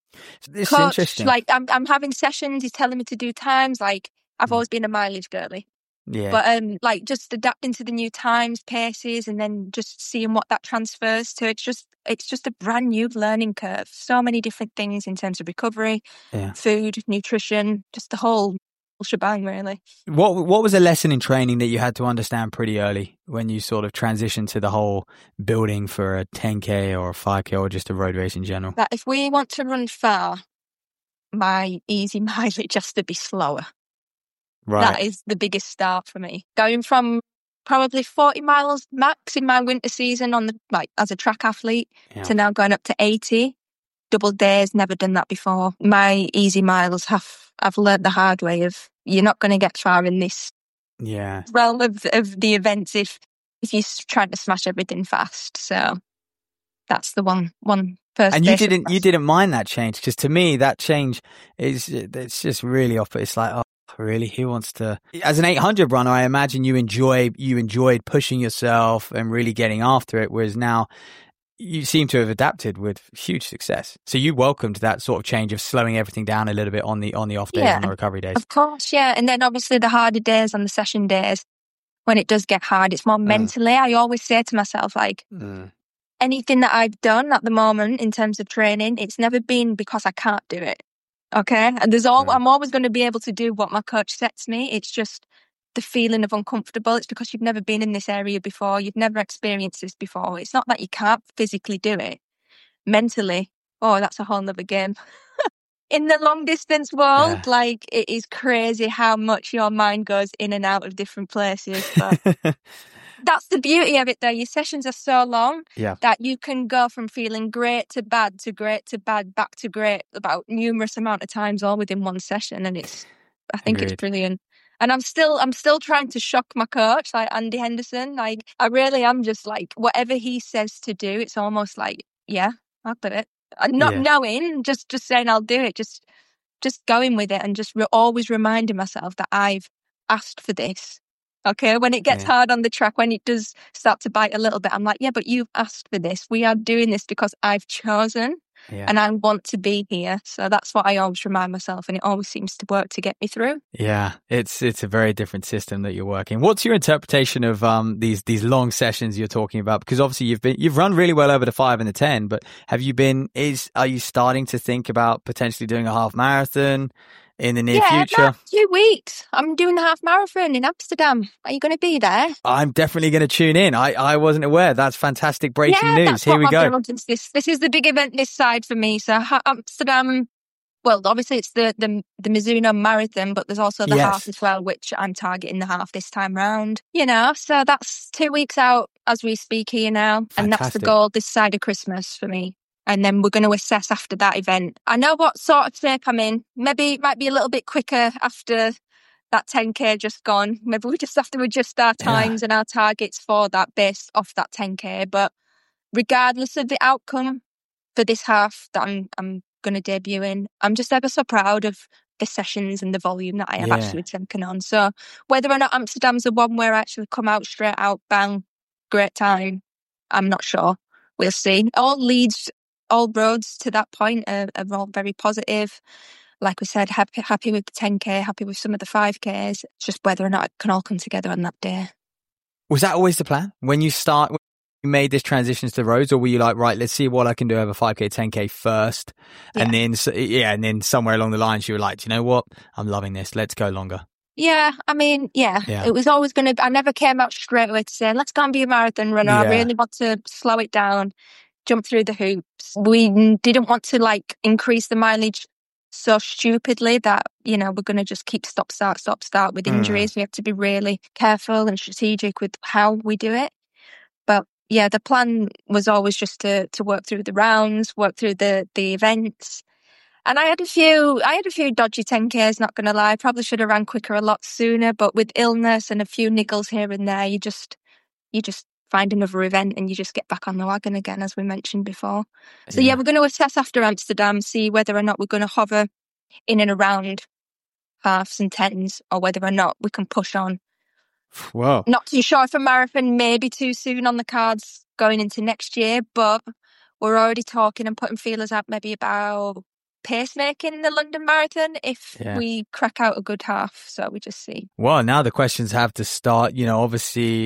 It's Coach, interesting. Like, I'm, I'm having sessions. He's telling me to do times. Like, I've mm. always been a mileage girly. Yeah. But um, like just adapting to the new times, paces, and then just seeing what that transfers to. It's just it's just a brand new learning curve. So many different things in terms of recovery, yeah. food, nutrition, just the whole shebang, really. What What was a lesson in training that you had to understand pretty early when you sort of transitioned to the whole building for a ten K or a five K or just a road race in general? That if we want to run far, my easy mileage has to be slower. Right. That is the biggest start for me. Going from probably forty miles max in my winter season on the like as a track athlete Yeah. to now going up to eighty. Double days, never done that before. My easy miles have, I've learned the hard way of you're not going to get far in this Yeah. realm of, of the events if, if you're trying to smash everything fast. So that's the one, one first. And you basic didn't, you lesson. didn't mind that change, because to me that change is, it's just really off. It's like, oh, really? Who wants to? As an eight hundred runner, I imagine you enjoy, you enjoyed pushing yourself and really getting after it. Whereas now you seem to have adapted with huge success. So you welcomed that sort of change of slowing everything down a little bit on the, on the off days, Yeah, on the recovery days. Of course, yeah. And then obviously the harder days on the session days, when it does get hard, it's more mentally. I always say to myself, like, Mm. anything that I've done at the moment in terms of training, it's never been because I can't do it. Okay. And there's all, Mm. I'm always going to be able to do what my coach sets me. It's just the feeling of uncomfortable. It's because you've never been in this area before. You've never experienced this before. It's not that you can't physically do it. Mentally, oh, that's a whole nother game. In the long distance world, Yeah. like, it is crazy how much your mind goes in and out of different places. But that's the beauty of it, though. Your sessions are so long Yeah. that you can go from feeling great to bad to great to bad back to great about numerous amount of times, all within one session. And it's, I think Agreed. it's brilliant. And I'm still, I'm still trying to shock my coach, like Andy Henderson. Like, I really am just like, whatever he says to do, it's almost like, yeah, I'll do it. And not Yeah. knowing, just, just saying I'll do it, just, just going with it and just re- always reminding myself that I've asked for this. Okay. When it gets Yeah. hard on the track, when it does start to bite a little bit, I'm like, yeah, but you've asked for this. We are doing this because I've chosen. Yeah. And I want to be here. So that's what I always remind myself. And it always seems to work to get me through. Yeah, it's it's a very different system that you're working. What's your interpretation of um these these long sessions you're talking about? Because obviously you've been you've run really well over the five and the ten, but have you been is are you starting to think about potentially doing a half marathon in the near yeah, future? no, two weeks. I'm doing the half marathon in Amsterdam. Are you going to be there? I'm definitely going to tune in. I, I wasn't aware. That's fantastic breaking yeah, news. that's Here what we my go. build is. This this is the big event this side for me. So ha- Amsterdam. Well, obviously it's the the the Mizuno Marathon, but there's also the Yes. half as well, which I'm targeting the half this time round. You know, so that's two weeks out as we speak here now, and that's the Fantastic. goal this side of Christmas for me. And then we're going to assess after that event. I know what sort of shape I'm in. Maybe it might be a little bit quicker after that ten K just gone. Maybe we just have to adjust our Yeah. times and our targets for that based off that ten K. But regardless of the outcome for this half that I'm I'm going to debut in, I'm just ever so proud of the sessions and the volume that I have Yeah. actually taken on. So whether or not Amsterdam's the one where I actually come out straight out, bang, great time, I'm not sure. We'll see. All leads, all roads to that point are, are all very positive. Like we said, happy happy with the ten K, happy with some of the five Ks. It's just whether or not it can all come together on that day. Was that always the plan when you start? When you made this transition to the roads, or were you like, right, let's see what I can do over five K, ten K first, and then so- yeah, and then somewhere along the lines you were like, do you know what? I'm loving this. Let's go longer. Yeah, I mean, yeah, Yeah. it was always going to, I never came out straight away to say, let's go and be a marathon runner. I Yeah. really want to slow it down, jump through the hoops. We n- didn't want to like increase the mileage so stupidly that, you know, we're going to just keep stop, start, stop, start with Mm. injuries. We have to be really careful and strategic with how we do it. But yeah, the plan was always just to, to work through the rounds, work through the, the events. And I had a few, I had a few dodgy ten Ks, not going to lie. Probably should have ran quicker a lot sooner, but with illness and a few niggles here and there, you just, you just find another event and you just get back on the wagon again, as we mentioned before. So yeah, Yeah. we're going to assess after Amsterdam, see whether or not we're going to hover in and around halves and tens, or whether or not we can push on. Whoa. Not too sure if a marathon may be too soon on the cards going into next year, but we're already talking and putting feelers out maybe about pacemaking in the London Marathon if Yeah. we crack out a good half. So we just see. Well, now the questions have to start. You know, obviously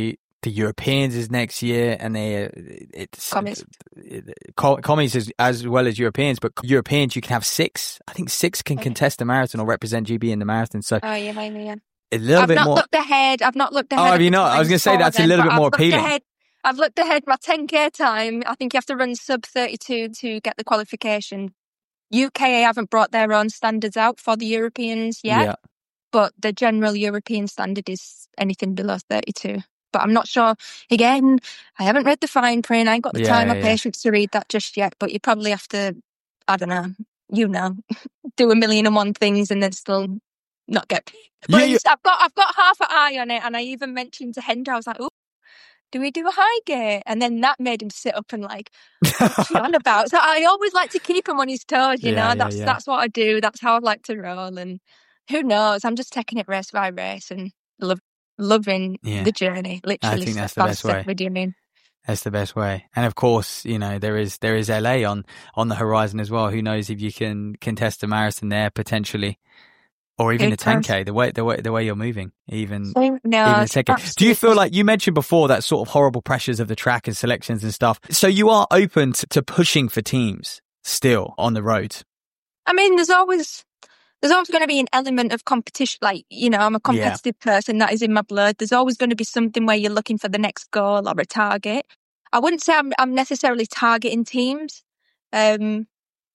the Europeans is next year, and they it's Commies. commies as, as well as Europeans, but Europeans you can have six. I think six can Okay. contest the marathon or represent G B in the marathon. So Oh, yeah, maybe, yeah. a little I've bit not more. looked ahead. I've not looked ahead. Oh, have at you the not? I was times going to say for that's a them, little but bit I've more looked appealing. ahead- I've looked ahead my ten K time. I think you have to run sub thirty-two to get the qualification. U K haven't brought their own standards out for the Europeans yet, Yeah. but the general European standard is anything below thirty-two. But I'm not sure. Again, I haven't read the fine print. I ain't got the Yeah, time yeah, or yeah. patience to read that just yet. But you probably have to, I don't know, you know, do a million and one things and then still not get. But Yeah, you- it's- I've got I've got half an eye on it, and I even mentioned to Hendo, I was like, "Oh, do we do a high gate?" And then that made him sit up and like, what's he on about? So I always like to keep him on his toes, you Yeah, know. yeah, that's yeah. that's what I do. That's how I like to roll. And who knows? I'm just taking it race by race and love, loving Yeah. the journey. Literally, think that's step the by best step way. with you, mean. That's the best way. And of course, you know, there is there is L A on on the horizon as well. Who knows if you can contest a marathon there potentially, or even Who a ten knows? K. The way the way the way you're moving, even Who even knows? a ten K. Do you feel like you mentioned before that sort of horrible pressures of the track and selections and stuff? So you are open to, to pushing for teams still on the road. I mean, there's always there's always going to be an element of competition. Like, you know, I'm a competitive person. That is in my blood. There's always going to be something where you're looking for the next goal or a target. I wouldn't say I'm, I'm necessarily targeting teams. Um,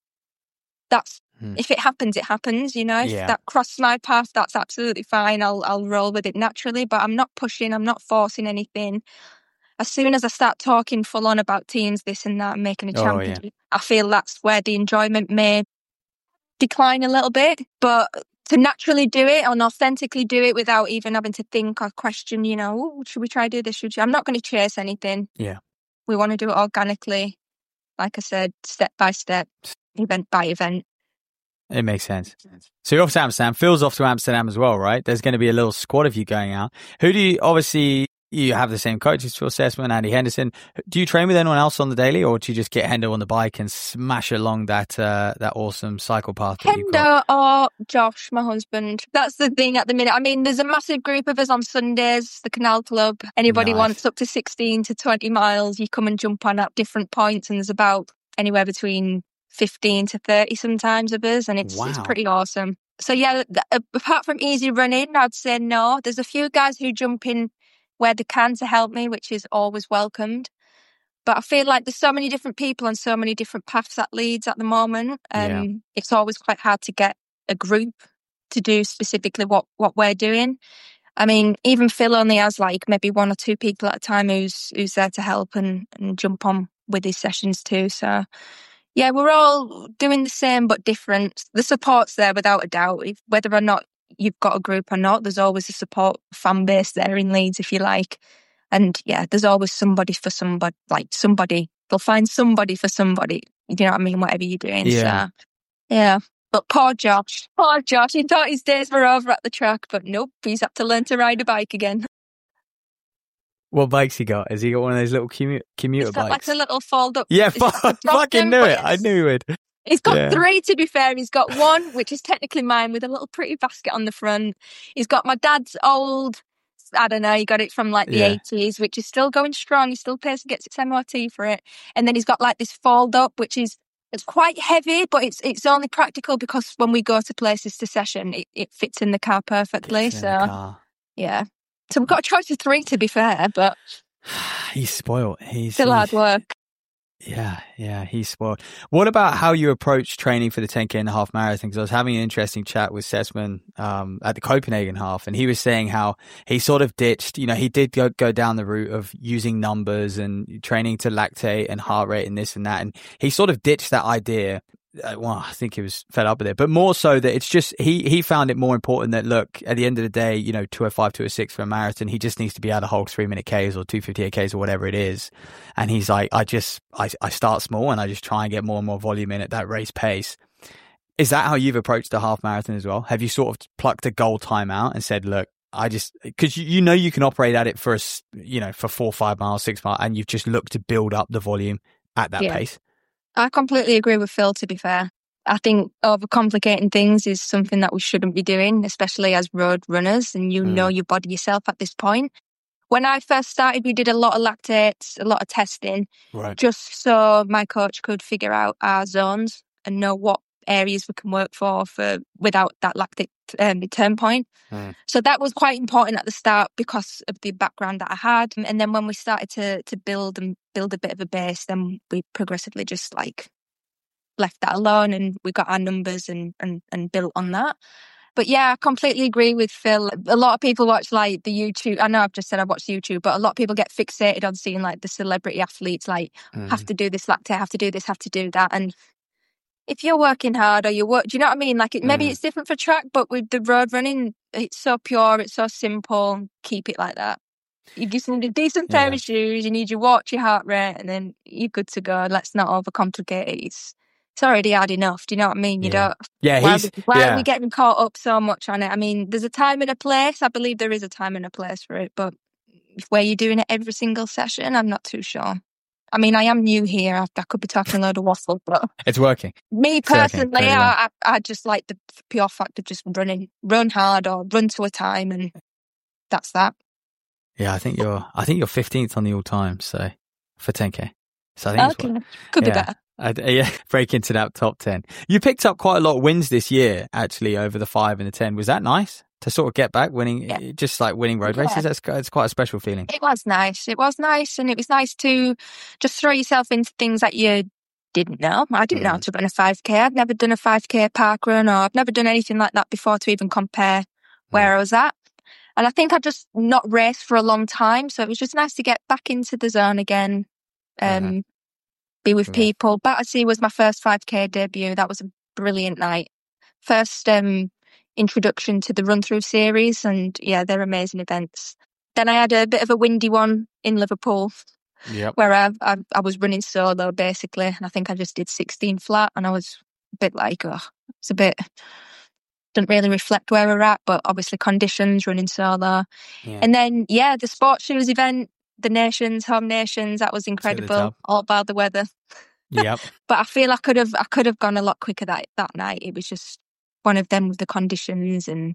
that's Hmm. if it happens, it happens. You know, if Yeah. that crosses my path, that's absolutely fine. I'll I'll roll with it naturally. But I'm not pushing. I'm not forcing anything. As soon as I start talking full on about teams, this and that, and making a Oh, championship, I feel that's where the enjoyment may decline a little bit. But to naturally do it and authentically do it without even having to think or question, you know, "Ooh, should we try do this? Should you? I'm not going to chase anything. Yeah. We want to do it organically. Like I said, step by step, event by event. It makes sense. So you're off to Amsterdam. Phil's off to Amsterdam as well, right? There's going to be a little squad of you going out. Who do you, obviously, you have the same coaches, Phil Sessman, Andy Henderson. Do you train with anyone else on the daily, or do you just get Hendo on the bike and smash along that uh, that awesome cycle path that you've got? Hendo or Josh, my husband. That's the thing at the minute. I mean, there's a massive group of us on Sundays, the Canal Club. Anybody Nice. wants up to sixteen to twenty miles, you come and jump on at different points, and there's about anywhere between fifteen to thirty sometimes of us, and it's, it's Wow. pretty awesome. So yeah, th- apart from easy running, I'd say no. There's a few guys who jump in where they can to help me, which is always welcomed. But I feel like there's so many different people and so many different paths at Leeds at the moment. Um, Yeah. It's always quite hard to get a group to do specifically what, what we're doing. I mean, even Phil only has like maybe one or two people at a time who's who's there to help and, and jump on with his sessions too. So yeah, we're all doing the same but different. The support's there without a doubt. If, whether or not you've got a group or not, there's always a support fan base there in Leeds, if you like. And yeah, there's always somebody for somebody, like somebody. They'll find somebody for somebody. You know what I mean? Whatever you're doing. Yeah. So yeah. But poor Josh, poor Josh, he thought his days were over at the track, but nope, he's had to learn to ride a bike again. What bikes he got? Has he got one of those little commu- commuter He's got bikes? like a little fold up. Yeah, He's got fuck, drop fucking them, knew but it. I it's- knew he would. He's got Yeah. three, to be fair. He's got one, which is technically mine, with a little pretty basket on the front. He's got my dad's old, I don't know, he got it from like the Yeah. eighties, which is still going strong. He still pays to get its M O T for it. And then he's got like this fold up, which is it's quite heavy, but it's it's only practical because when we go to places to session, it, it fits in the car perfectly. It's in so the car. yeah. So we've got a choice of three, to be fair, but He's spoiled. He's still hard he's- work. Yeah, yeah, he's spoiled. What about how you approach training for the ten K and the half marathon? Because I was having an interesting chat with Sessman um, at the Copenhagen half, and he was saying how he sort of ditched, you know, he did go, go down the route of using numbers and training to lactate and heart rate and this and that. And he sort of ditched that idea. Uh, well, I think he was fed up with it, but more so that it's just, he, he found it more important that, look, at the end of the day, you know, two oh five, two oh six for a marathon, he just needs to be able to hold three minute Ks or two fifty-eight Ks or whatever it is. And he's like, I just, I, I start small and I just try and get more and more volume in at that race pace. Is that how you've approached the half marathon as well? Have you sort of plucked a goal time out and said, look, I just, because you, you know you can operate at it for, a, s- you know, for four, five miles, six miles, and you've just looked to build up the volume at that Yeah. pace? I completely agree with Phil, to be fair. I think overcomplicating things is something that we shouldn't be doing, especially as road runners, and you Mm. know your body yourself at this point. When I first started, we did a lot of lactates, a lot of testing, Right. just so my coach could figure out our zones and know what areas we can work for, for without that lactate um, turn point. Mm. So that was quite important at the start because of the background that I had. And then when we started to to build and build a bit of a base, then we progressively just like left that alone and we got our numbers and, and, and built on that. But yeah, I completely agree with Phil. A lot of people watch like the YouTube. I know I've just said I watch YouTube, but a lot of people get fixated on seeing like the celebrity athletes like Mm. have to do this lactate, have to do this, have to do that. And if you're working hard or you work, do you know what I mean? Like it, maybe Mm. it's different for track, but with the road running, it's so pure, it's so simple. Keep it like that. You just need a decent pair Yeah. of shoes. You need your watch, your heart rate, and then you're good to go. Let's not overcomplicate it. It's, it's already hard enough. Do you know what I mean? You Yeah. don't. Yeah, Why, he's are we- why yeah. are we getting caught up so much on it? I mean, there's a time and a place. I believe there is a time and a place for it, but where you're doing it every single session, I'm not too sure. I mean, I am new here. I, I could be talking a load of waffle, but It's working. me It's working personally, very well. I, I, I just like the pure fact of just running, run hard or run to a time, and that's that. Yeah, I think you're I think you're fifteenth on the all time, so for ten K. So I think it's Okay, could be yeah. better. I'd, yeah, break into that top ten. You picked up quite a lot of wins this year, actually, over the five and the ten. Was that nice to sort of get back winning, Yeah. just like winning road Yeah. races? That's it's quite a special feeling. It was nice. It was nice, and it was nice to just throw yourself into things that you didn't know. I didn't know how Mm. to run a five K. I'd never done a five K park run, or I've never done anything like that before to even compare where I was at. And I think I just not raced for a long time, so it was just nice to get back into the zone again, um, Mhm. be with Yeah. people. Battersea was my first five K debut. That was a brilliant night. First um, introduction to the run through series, and yeah, they're amazing events. Then I had a bit of a windy one in Liverpool Yep. where I, I, I was running solo basically, and I think I just did sixteen flat, and I was a bit like, oh, it's a bit, didn't really reflect where we're at, but obviously conditions, running solo. Yeah. And then, yeah, the sports shoes event, the Nations, Home Nations, that was incredible, top. all about the weather. Yep. But I feel I could have, I could have gone a lot quicker that, that night. It was just one of them with the conditions and,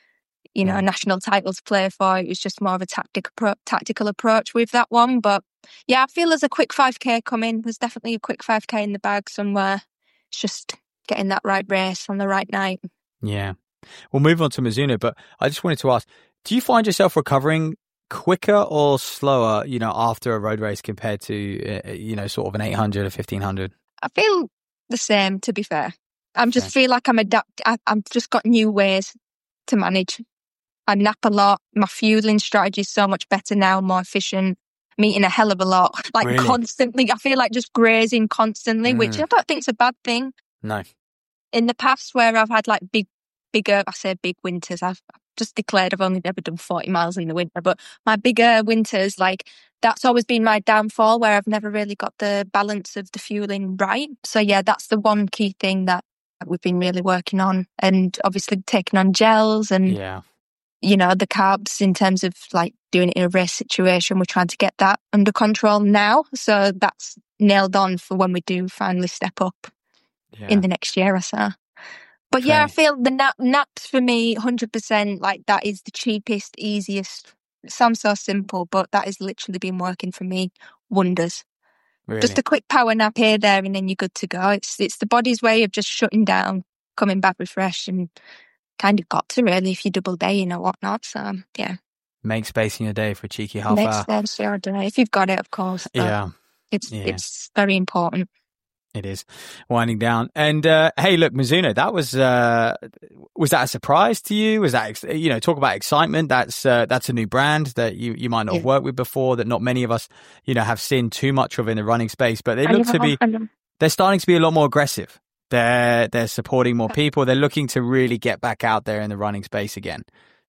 you know, Mm. a national title to play for. It was just more of a tactic, appro- tactical approach with that one. But yeah, I feel there's a quick five K coming. There's definitely a quick five K in the bag somewhere. It's just getting that right race on the right night. Yeah. We'll move on to Mizuno, but I just wanted to ask, do you find yourself recovering quicker or slower, you know, after a road race compared to, uh, you know, sort of an eight hundred or fifteen hundred? I feel the same, to be fair. I'm just Okay. feel like I'm adapt. I, I've just got new ways to manage. I nap a lot. My fueling strategy is so much better now, more efficient. I'm eating a hell of a lot, like Really? constantly. I feel like just grazing constantly, which Mm. I don't think is a bad thing. No. In the past, where I've had like big, bigger, I say big winters, I've just declared I've only ever done forty miles in the winter, but my bigger winters, like that's always been my downfall, where I've never really got the balance of the fueling right. So yeah, that's the one key thing that we've been really working on, and obviously taking on gels and Yeah. you know, the carbs in terms of like doing it in a race situation. We're trying to get that under control now. So that's nailed on for when we do finally step up Yeah. in the next year or so. But yeah, I Okay. feel the nap, naps for me, one hundred percent, like that is the cheapest, easiest. It sounds so simple, but that has literally been working for me wonders. Really? Just a quick power nap here, there, and then you're good to go. It's it's the body's way of just shutting down, coming back refreshed, and kind of got to really if you double daying or whatnot. So yeah, Make space in your day for a cheeky half makes hour. sense. Yeah, I don't know if you've got it, of course. But Yeah. it's Yeah. it's very important. It is winding down. And uh, hey, look, Mizuno, that was uh, was that a surprise to you? Was that ex- you know, talk about excitement? That's uh, that's a new brand that you, you might not have Yeah. worked with before, that not many of us you know have seen too much of in the running space. But they I look know, to be I know. they're starting to be a lot more aggressive. They're they're supporting more people. They're looking to really get back out there in the running space again.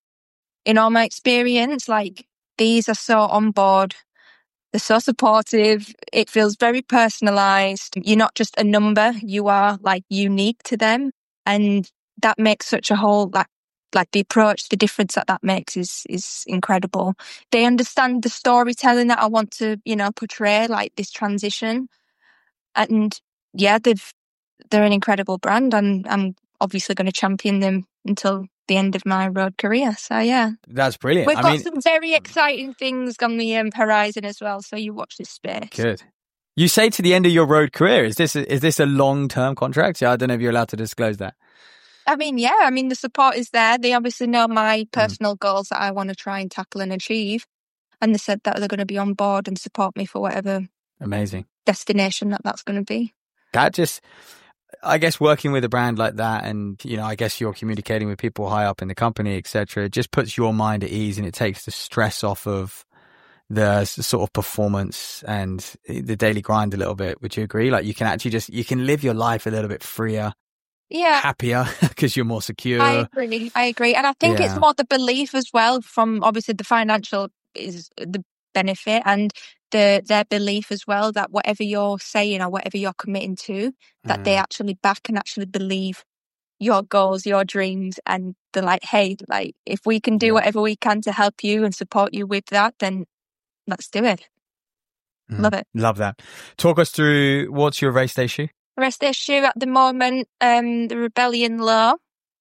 In all my experience, like these are so on board. They're so supportive. It feels very personalized. You're not just a number. You are like unique to them. And that makes such a whole, like, like the approach, the difference that that makes is, is incredible. They understand the storytelling that I want to, you know, portray, like this transition. And yeah, they've, they're an incredible brand, and I'm obviously going to champion them until the end of my road career. So yeah, That's brilliant. we've I got mean, some very exciting things on the um, horizon as well. So you watch this space. good. You say to the end of your road career. Is this a, is this a long term contract? Yeah, I don't know if you're allowed to disclose that. I mean, yeah, I mean, the support is there. They obviously know my personal mm. goals that I want to try and tackle and achieve. And they said that they're going to be on board and support me for whatever amazing destination that that's going to be. That just, I guess, working with a brand like that, and, you know, I guess you're communicating with people high up in the company, et cetera, it just puts your mind at ease and it takes the stress off of the sort of performance and the daily grind a little bit. Would you agree? Like, you can actually just, you can live your life a little bit freer. Yeah. Happier because you're more secure. I agree. I agree. And I think yeah. it's more the belief as well, from obviously the financial is the benefit, and the their belief as well that whatever you're saying or whatever you're committing to, that mm. they actually back and actually believe your goals, your dreams, and they're like, hey, like if we can do yeah. whatever we can to help you and support you with that, then let's do it. Mm. Love it. Love that. Talk us through, what's your race day shoe? Race day shoe at the moment, um, the Rebellion Low.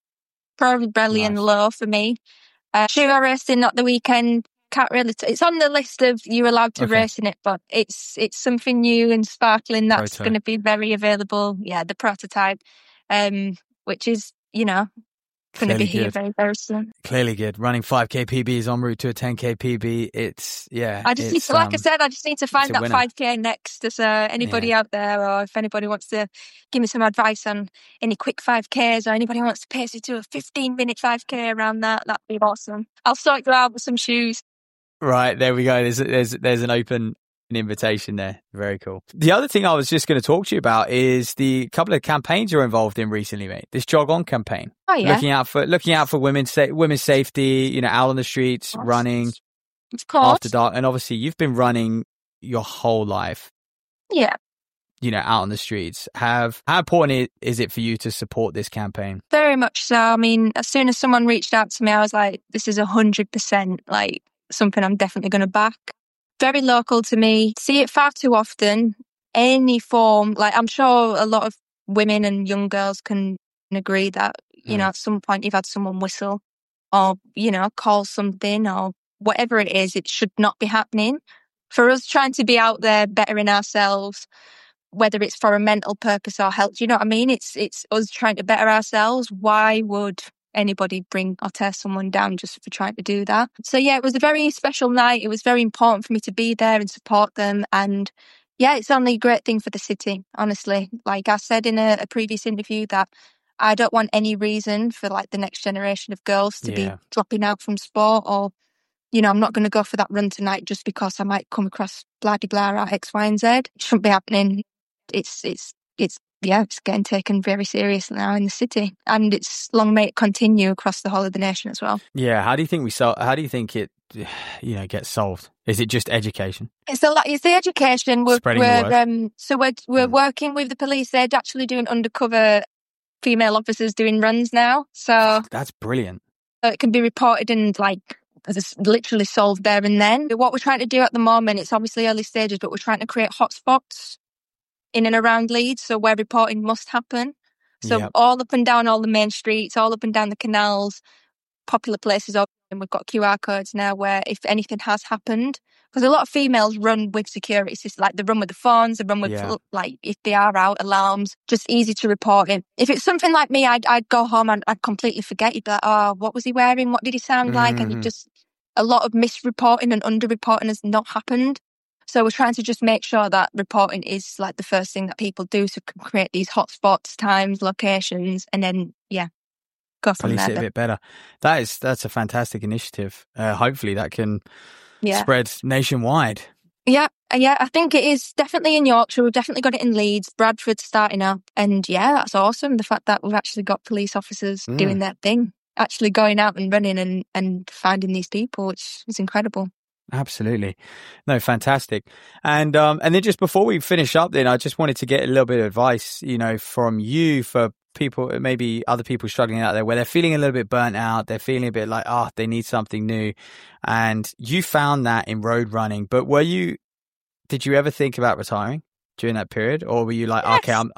Pro Rebellion nice. Low for me. Uh, shoe I raced in at the weekend. Can't really. T- it's on the list of you're allowed to okay. race in it, but it's it's something new and sparkling that's going to be very available. Yeah, the prototype, um, which is you know going to be here good. very very soon. Clearly good. Running five K P B is en route to a ten K P B. It's yeah. I just need to, like um, I said, I just need to find that five K next. As uh, anybody yeah. out there, or if anybody wants to give me some advice on any quick five Ks, or anybody wants to pace it to a fifteen minute five K around that, that'd be awesome. I'll start you out with some shoes. Right, there we go. There's there's there's an open an invitation there. Very cool. The other thing I was just going to talk to you about is the couple of campaigns you're involved in recently, mate. This Jog On campaign. Oh yeah. Looking out for looking out for women's sa- women's safety. You know, out on the streets, running of course. After dark, and obviously you've been running your whole life. Yeah. You know, out on the streets. Have how important is it for you to support this campaign? Very much so. I mean, as soon as someone reached out to me, I was like, this is a hundred percent like. Something I'm definitely going to back. Very local to me. See it far too often. Any form, like I'm sure a lot of women and young girls can agree that, you mm. know, at some point you've had someone whistle or, you know, call something or whatever it is, it should not be happening. For us trying to be out there bettering ourselves, whether it's for a mental purpose or health, you know what I mean? It's, it's us trying to better ourselves. Why would anybody bring or tear someone down just for trying to do that? So yeah, it was a very special night. It was very important for me to be there and support them. And yeah, it's only a great thing for the city, honestly. Like I said in a, a previous interview that I don't want any reason for like the next generation of girls to yeah. be dropping out from sport, or, you know, I'm not going to go for that run tonight just because I might come across blah, de blah, or X, Y and Z. It shouldn't be happening. It's, it's, it's, yeah, it's getting taken very seriously now in the city, and it's long may it continue across the whole of the nation as well. Yeah, how do you think we sol- How do you think it, you know, gets solved? Is it just education? It's a lot. It's the education. We're, Spreading we're, the word. Um, so we're we're mm. working with the police. They're actually doing undercover female officers doing runs now. So oh, that's brilliant. So it can be reported and like it's literally solved there and then. What we're trying to do at the moment, it's obviously early stages, but we're trying to create hotspots in and around Leeds, so where reporting must happen. So yep. all up and down all the main streets, all up and down the canals, popular places, and we've got Q R codes now where if anything has happened, because a lot of females run with security systems, like they run with the phones, they run with, yeah. like, if they are out, alarms, just easy to report it. If it's something like me, I'd, I'd go home and I'd completely forget. You'd be like, oh, what was he wearing? What did he sound mm-hmm. like? And it just, a lot of misreporting and underreporting has not happened. So we're trying to just make sure that reporting is like the first thing that people do to create these hotspots, times, locations, and then, yeah, go from Police there. it a bit better. That is, that's a fantastic initiative. Uh, hopefully that can yeah. spread nationwide. Yeah, yeah, I think it is definitely in Yorkshire. We've definitely got it in Leeds. Bradford's starting up. And yeah, that's awesome. The fact that we've actually got police officers mm. doing their thing, actually going out and running and, and finding these people, which is incredible. Absolutely. No, fantastic. And um, and then just before we finish up then, I just wanted to get a little bit of advice, you know, from you for people, maybe other people struggling out there where they're feeling a little bit burnt out. They're feeling a bit like, oh, they need something new. And you found that in road running. But were you, did you ever think about retiring during that period? Or were you like, yes. okay, I'm,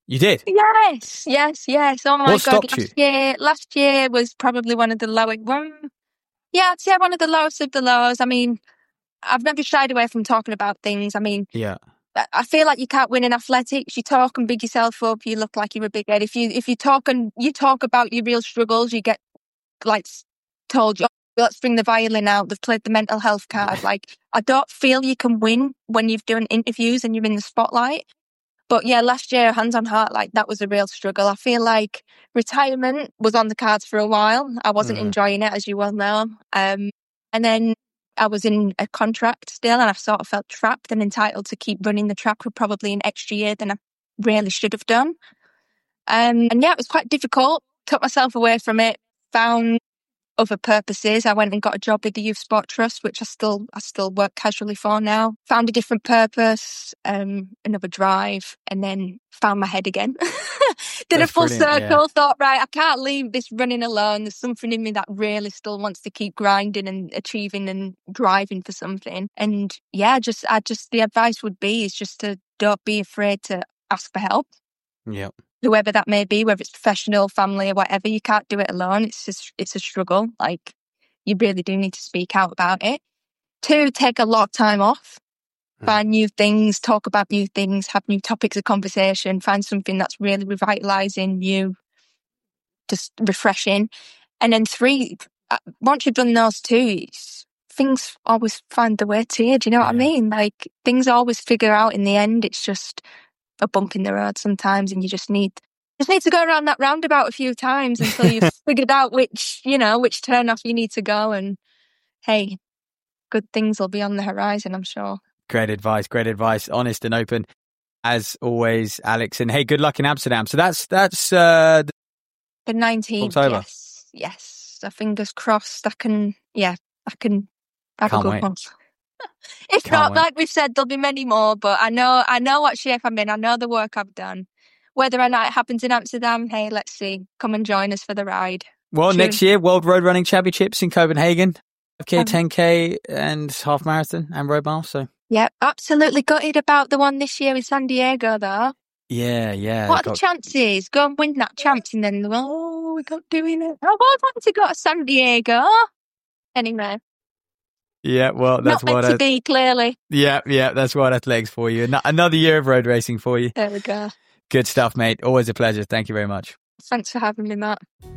You did? Yes, yes, yes. Oh my What God. stopped Last you? year, last year was probably one of the lowest. One, yeah, I'd say one of the lowest of the lows. I mean, I've never shied away from talking about things. I mean, Yeah. I feel like you can't win in athletics. You talk and big yourself up, you look like you're a big head. If you if you talk and you talk about your real struggles, you get like told, oh, let's bring the violin out. They've played the mental health card. Like, I don't feel you can win when you've done interviews and you're in the spotlight. But yeah, last year, hands on heart, like that was a real struggle. I feel like retirement was on the cards for a while. I wasn't mm. enjoying it, as you well know. Um, and then I was in a contract still, and I sort of felt trapped and entitled to keep running the track for probably an extra year than I really should have done. Um, and yeah, it was quite difficult. Took myself away from it, found other purposes. I went and got a job with the Youth Sport Trust, which I still I still work casually for now. Found a different purpose, um, another drive, and then found my head again. Did That's a full circle, yeah. Thought, right, I can't leave this running alone. There's something in me that really still wants to keep grinding and achieving and driving for something. And yeah, just I just the advice would be is just to don't be afraid to ask for help. Yeah. Whoever that may be, whether it's professional, family, or whatever, you can't do it alone. It's just, it's a struggle. Like, you really do need to speak out about it. Two, take a lot of time off. Mm. Find new things, talk about new things, have new topics of conversation, find something that's really revitalising you, just refreshing. And then three, once you've done those two, things always find the way to you. Do you know what yeah. I mean? Like, things always figure out in the end. It's just a bump in the road sometimes, and you just need just need to go around that roundabout a few times until you've figured out which, you know, which turn off you need to go. And hey, good things will be on the horizon, I'm sure. Great advice, great advice, honest and open as always, Alex. And hey, good luck in Amsterdam. So that's that's uh, the, the nineteenth. October. Yes, yes. So fingers crossed. I can, yeah, I can have Can't a good wait. one. If Can't not, wait. Like we've said, there'll be many more, but I know I know what shape I'm in. I know the work I've done. Whether or not it happens in Amsterdam, hey, let's see. Come and join us for the ride. Well, True. Next year, World Road Running Championships in Copenhagen. five K, um, ten K and half marathon and road mile. So yeah, absolutely gutted about the one this year in San Diego, though. Yeah, yeah. What are got... the chances? Go and win that champs and then, oh, we're not doing it. I would want to go to San Diego. Anyway. Yeah, well, that's Not what meant to I... be, clearly. Yeah, yeah, that's what athletics for you. Another year of road racing for you. There we go. Good stuff, mate. Always a pleasure. Thank you very much. Thanks for having me, Matt.